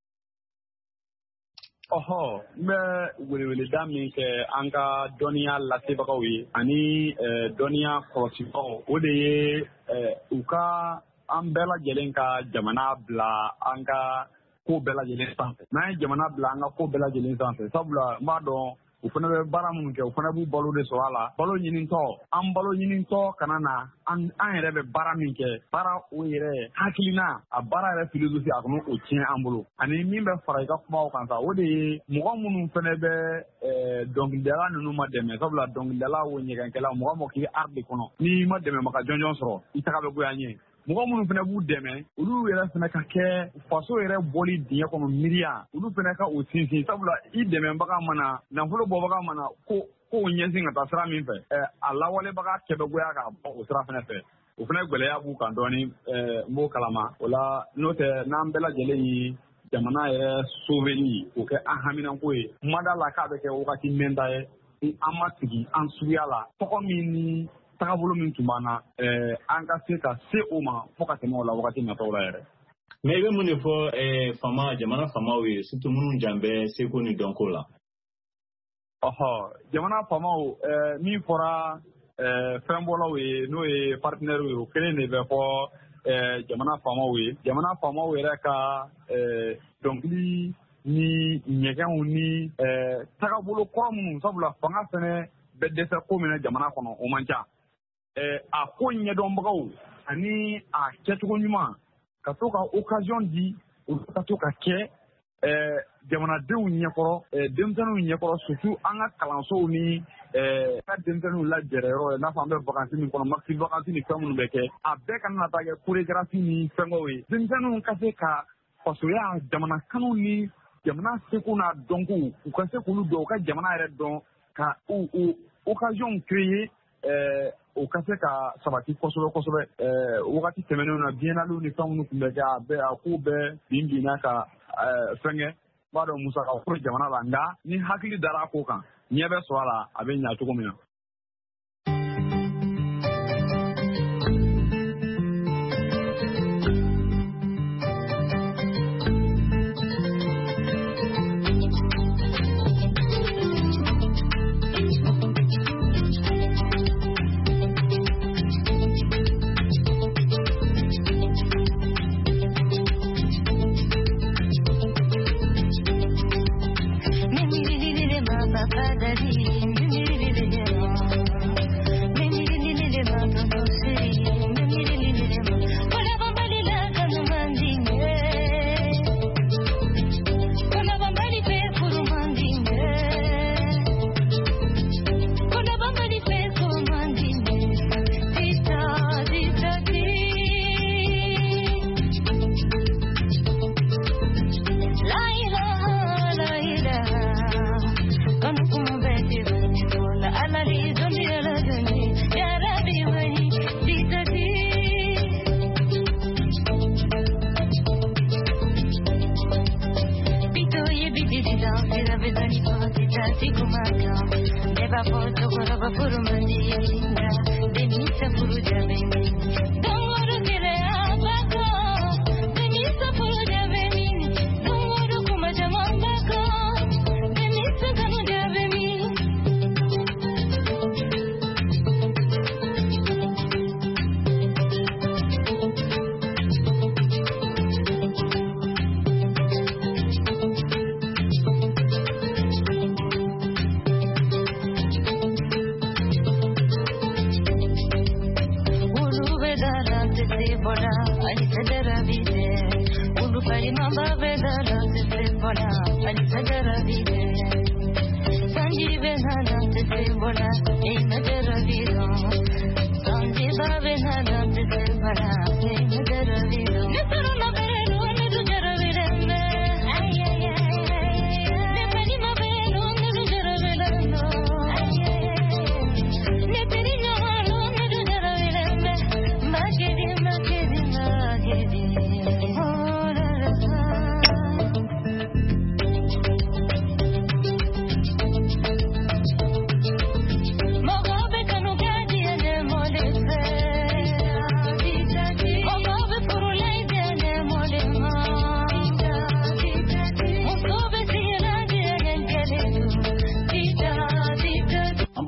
oho me wulwulidad min ke anga donia lasebagawi ani donia crossifo ode uka ambela jelenka jamana bla anga ko bela jelen sanfɛ n'a ye jamana bila an ka ko bela jelen sanfɛ sabula n b'a dɔn u fana bɛ baara minnu kɛ u fana b'u balo de sɔrɔ a la balo ɲinitɔ an balo ɲinitɔ kana na an yɛrɛ bɛ baara min kɛ baara o yɛrɛ hakilina a baara yɛrɛ philosophie a kɔnɔ o tiɲɛ an bolo ani min bɛ fara i ka kumaw kan sa o de ye mɔgɔ minnu fana bɛ dɔnkilidala ninnu ma dɛmɛ sabula dɔnkilidala o ɲɛgɛnkɛla mɔgɔ mɔgɔ k'i art de kɔnɔ n'i ma dɛmɛbaga jɔnjɔn sɔrɔ i taga bɛ goya ɲɛ mɔgɔ minnu fana b'u dɛmɛ olu yɛrɛ fana ka kɛ faso yɛrɛ bɔli diɲɛ kɔnɔ miiriya olu fana ka o sinsin sabula i dɛmɛbaga mana nafolo bɔbaga mana ko ko ɲɛsin ka taa sira min fɛ a lawalebaga kɛbɛgoya ka bɔ o sira fana fɛ o fana gɛlɛya b'u kan dɔɔni n b'o kalama o la n'o tɛ n'an bɛɛ lajɛlen ye jamana yɛrɛ sauveli o kɛ an haminanko ye kumada la k'a bɛ kɛ wagati mɛnta ye an ma sigi an suguya la tɔgɔ min ni tagabolo min tun b'an na an ka se ka se o ma fo ka tɛmɛ o la wagati nataw la yɛrɛ. mais i bɛ mun de fɔ fama jamana famaw ye surtout minnu jan bɛ seko ni dɔnko la. ɔhɔ jamana famaw min fɔra fɛnbɔlaw ye n'o ye partenaires ye o kelen de bɛ fɔ jamana famaw ye jamana famaw yɛrɛ ka dɔnkili ni ɲɛgɛnw ni tagabolo kɔrɔ minnu sabula fanga fɛnɛ bɛ dɛsɛ ko min na jamana kɔnɔ o man ca. a ko ɲɛdɔnbagaw ani a kɛcogo ɲuman ka to ka occasion di olu ka to ka kɛ jamanadenw ɲɛkɔrɔ denmisɛnninw ɲɛkɔrɔ surtout an ka kalansow ni ka denmisɛnninw lajɛrɛ yɔrɔ ye n'a fɔ an bɛ vacances min kɔnɔ maxi vacances ni fɛn minnu bɛ kɛ a bɛɛ kana na taa kɛ chorégraphie ni fɛngɛw ye denmisɛnninw ka se ka fasoya jamana kanu ni jamana seko n'a dɔnko u ka se k'olu dɔn u ka jamana yɛrɛ dɔn ka u occasion créer o ka se ka sabati kosɛbɛ kosɛbɛ wagati tɛmɛnenw na biennalew ni fɛn minnu tun bɛ kɛ a bɛɛ a ko bɛɛ bin binna ka fɛngɛ b'a dɔn musaka foro jamana la nka ni hakili dara a ko kan ɲɛ bɛ sɔrɔ a la a bɛ ɲa cogo min na.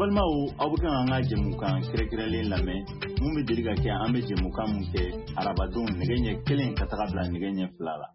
Balmao, Abukan Jamukan, Kirikirali Lame, Mumi Dirigaki, Ame Jamukan Muke, Arabadun, Neganya killing Katabla, Neganya Flala.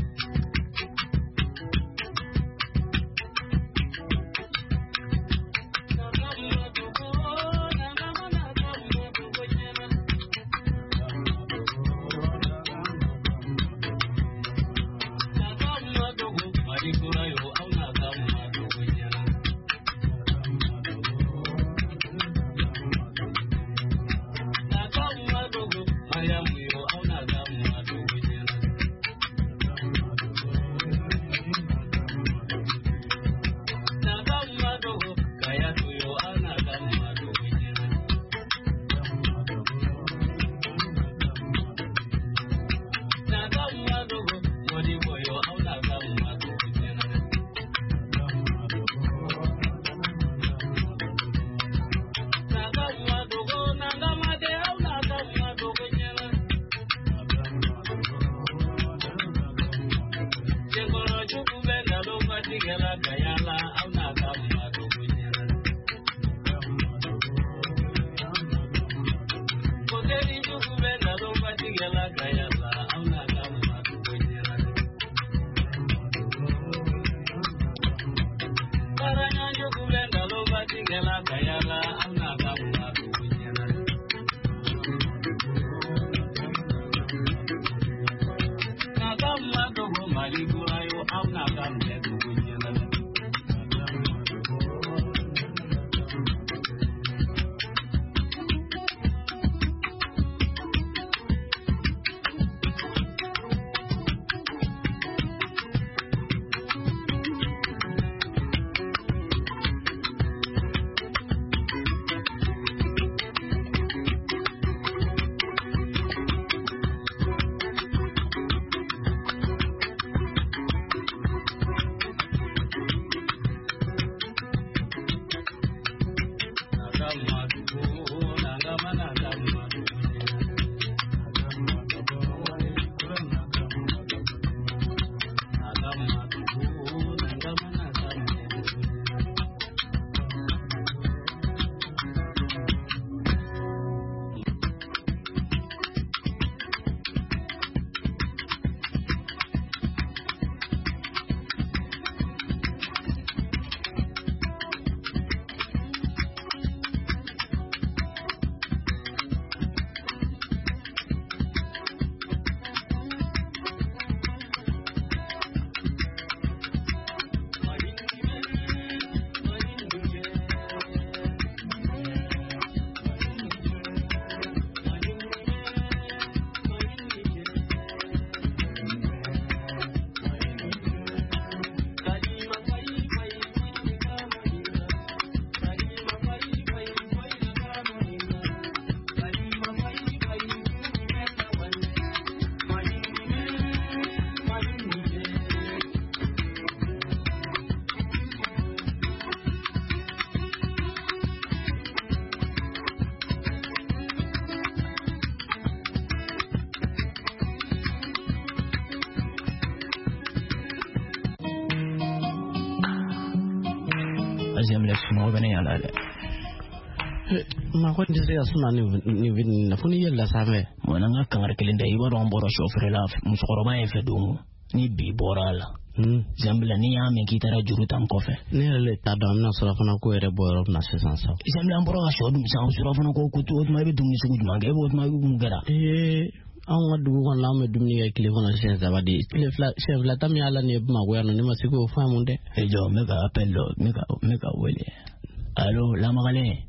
ma ko ndise ya suna ni ni vin na funi yella same mona nga kangar kelenda iba ron boro chauffeur la musokoroba e fedumu ni bi borala hmm zambla ni ya men kitara juru tam kofe ni le ta dam na sura fana ko ere boro na sesan sa zambla mboro ga shodu sa sura fana ko kutu ot ma be dum ni sugu mangi e bot ma yu ngara eh an wadu ko na me dum ni ya telefona sen za badi le fla chef la tam ya la ne ma go ya no ni ma siko famunde e jo me ga appello me ga me ga wele allo la magale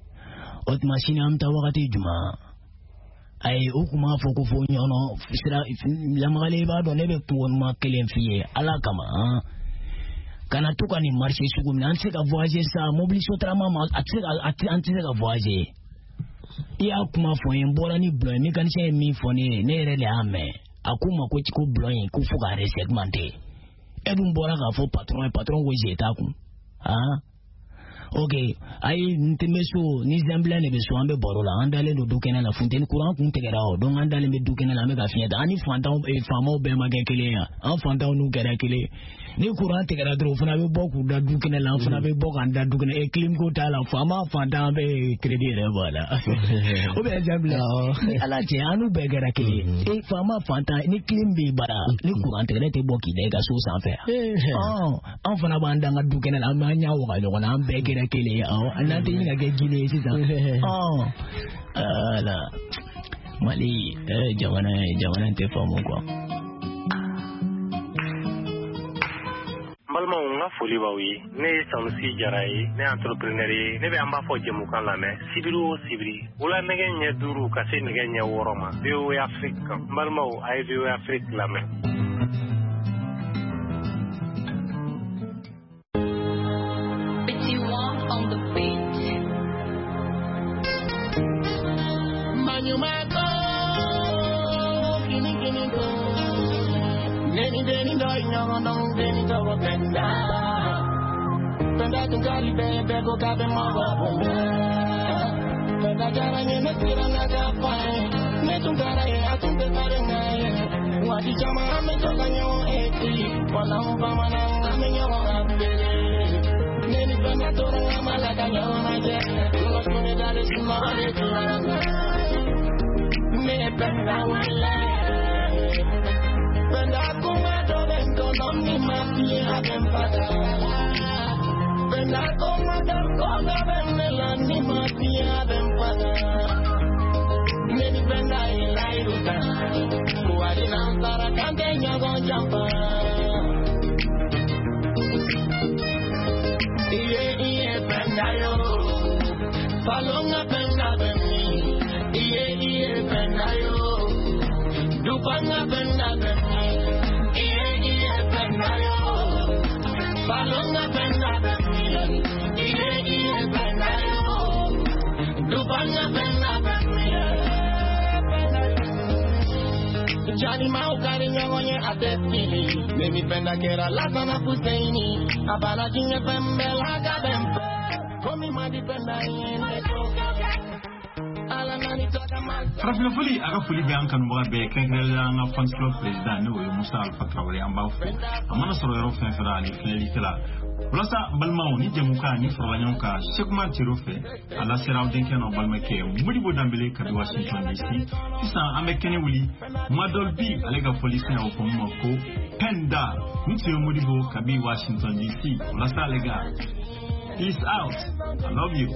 ot machine am ta wakati juma ay ukuma foko fo nyono sira la magale ba do lebe ko ma kelen fiye ala kama kana tuka ni marché sugu nan se ka voyager sa mobiliso trama ma ati anti se ka voyager ya kuma fo yin bora ni blo mi kan se mi fo ni ne re le ame akuma ko ti ko blo yin ku fu ga resegmenté e dum bora ga fo patron patron wo jeta ku ah ok ayi ntɛmɛ so ni zɛnbilɛ de bɛ so an bɛ baro la an dalen don du kɛnɛ la funteni kuran kun tigɛra o donc an dalen bɛ du kɛnɛ la an bɛ ka fiɲɛ ta an ni fantanw faamaw bɛɛ ma kɛ kelen ye an fantanw n'u kɛra kelen ni kuran tigɛra dɔrɔn o fana bɛ bɔ k'u da du kɛnɛ la an fana bɛ bɔ k'an da du kɛnɛ e clim ko t'a la faama fantan an bɛ crédit yɛrɛ bɔ a la o bɛ zɛnbilɛ ni ala cɛ an n'u bɛɛ kɛra kelen ye e faama fantan ni clim b'i bara ni kuran tigɛra tɛ bɔ k'i da i ka so sanfɛ an fana b'an da an ka du kɛnɛ la an b'an ɲɛ waga ɲɔgɔn na an bɛɛ kɛra kelen ye an n'an tɛ ɲini ka kɛ gile ye sisan ala Mali jamana jamana tɛ faamu quoi. Balma nga foli baw ye ne ye Sanusi Jara ye ne entrepreneur ye ne bɛ an b'a fɔ jɛmukan lamɛn sibiri o sibiri wula nɛgɛ ɲɛ duuru ka se nɛgɛ ɲɛ wɔɔrɔ ma V O A Afrique kan balimaw a ye V O A Afrique lamɛn. Penda tu cari bebe go cabe mogo Penda cara ni me tira na capa Me tu cara ye a tu te pare na ye Wadi chama ame toka nyo eti Wala mpa mana ame nyo abele Neni penda tora ngama la kanyo na je Los mone dare simare tulanga Me penda wala Penda kuma do bendo nomni mati abempada Penda como del coda bendela ni matia bempada Neni penda ila iruta Kuwari nantara kante nyago jampa Iye iye penda yo Falonga penda bemi Iye iye penda yo Dupanga penda bemi Iye iye penda yo Falonga penda bemi Johnny Mau cariño ngoye atestili Mimi penda kera la sana Husseini Abala jinge pembe la gadempe Komi madi penda yende farafina foli a ka foli bɛ an kanubaga bɛɛ kɛrɛnkɛrɛnnenya an ka fans club président n'o ye Musa Alpha Traoré an b'a fo a mana sɔrɔ yɔrɔ fɛn fɛn ani filɛlikɛla walasa balimaw ni jɛmukan ni farala ɲɔgɔn kan Sekuma Tero fɛ a lasera aw denkɛ n'aw balimakɛ Modibo Dambele kabi Washington D C sisan an bɛ kɛnɛ wuli Madol B ale ka foli sɛn o ko ma ko Penda ni tun ye Modibo kabi Washington D C walasa ale ka peace out I love you.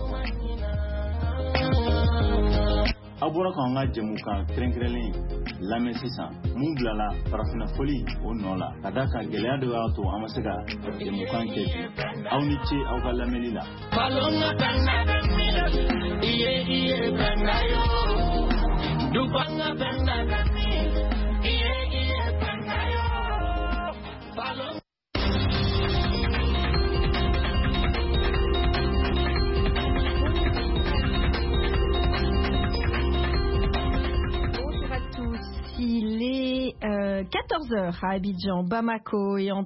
A bɔra k'an ka jɛmukan kɛrɛnkɛrɛnlen lamɛn sisan mun bilala farafina foli o nɔ la ka da kan gɛlɛya dɔ y'a to an ma se ka jɛmukan kɛ bi aw ni ce aw ka lamɛnni la. Falonga bɛnna bɛ mina iye iye bɛnna yo dubanga bɛnna bɛ mina iye iye bɛnna yo falonga. Il est euh, quatorze heures à Abidjan, Bamako et en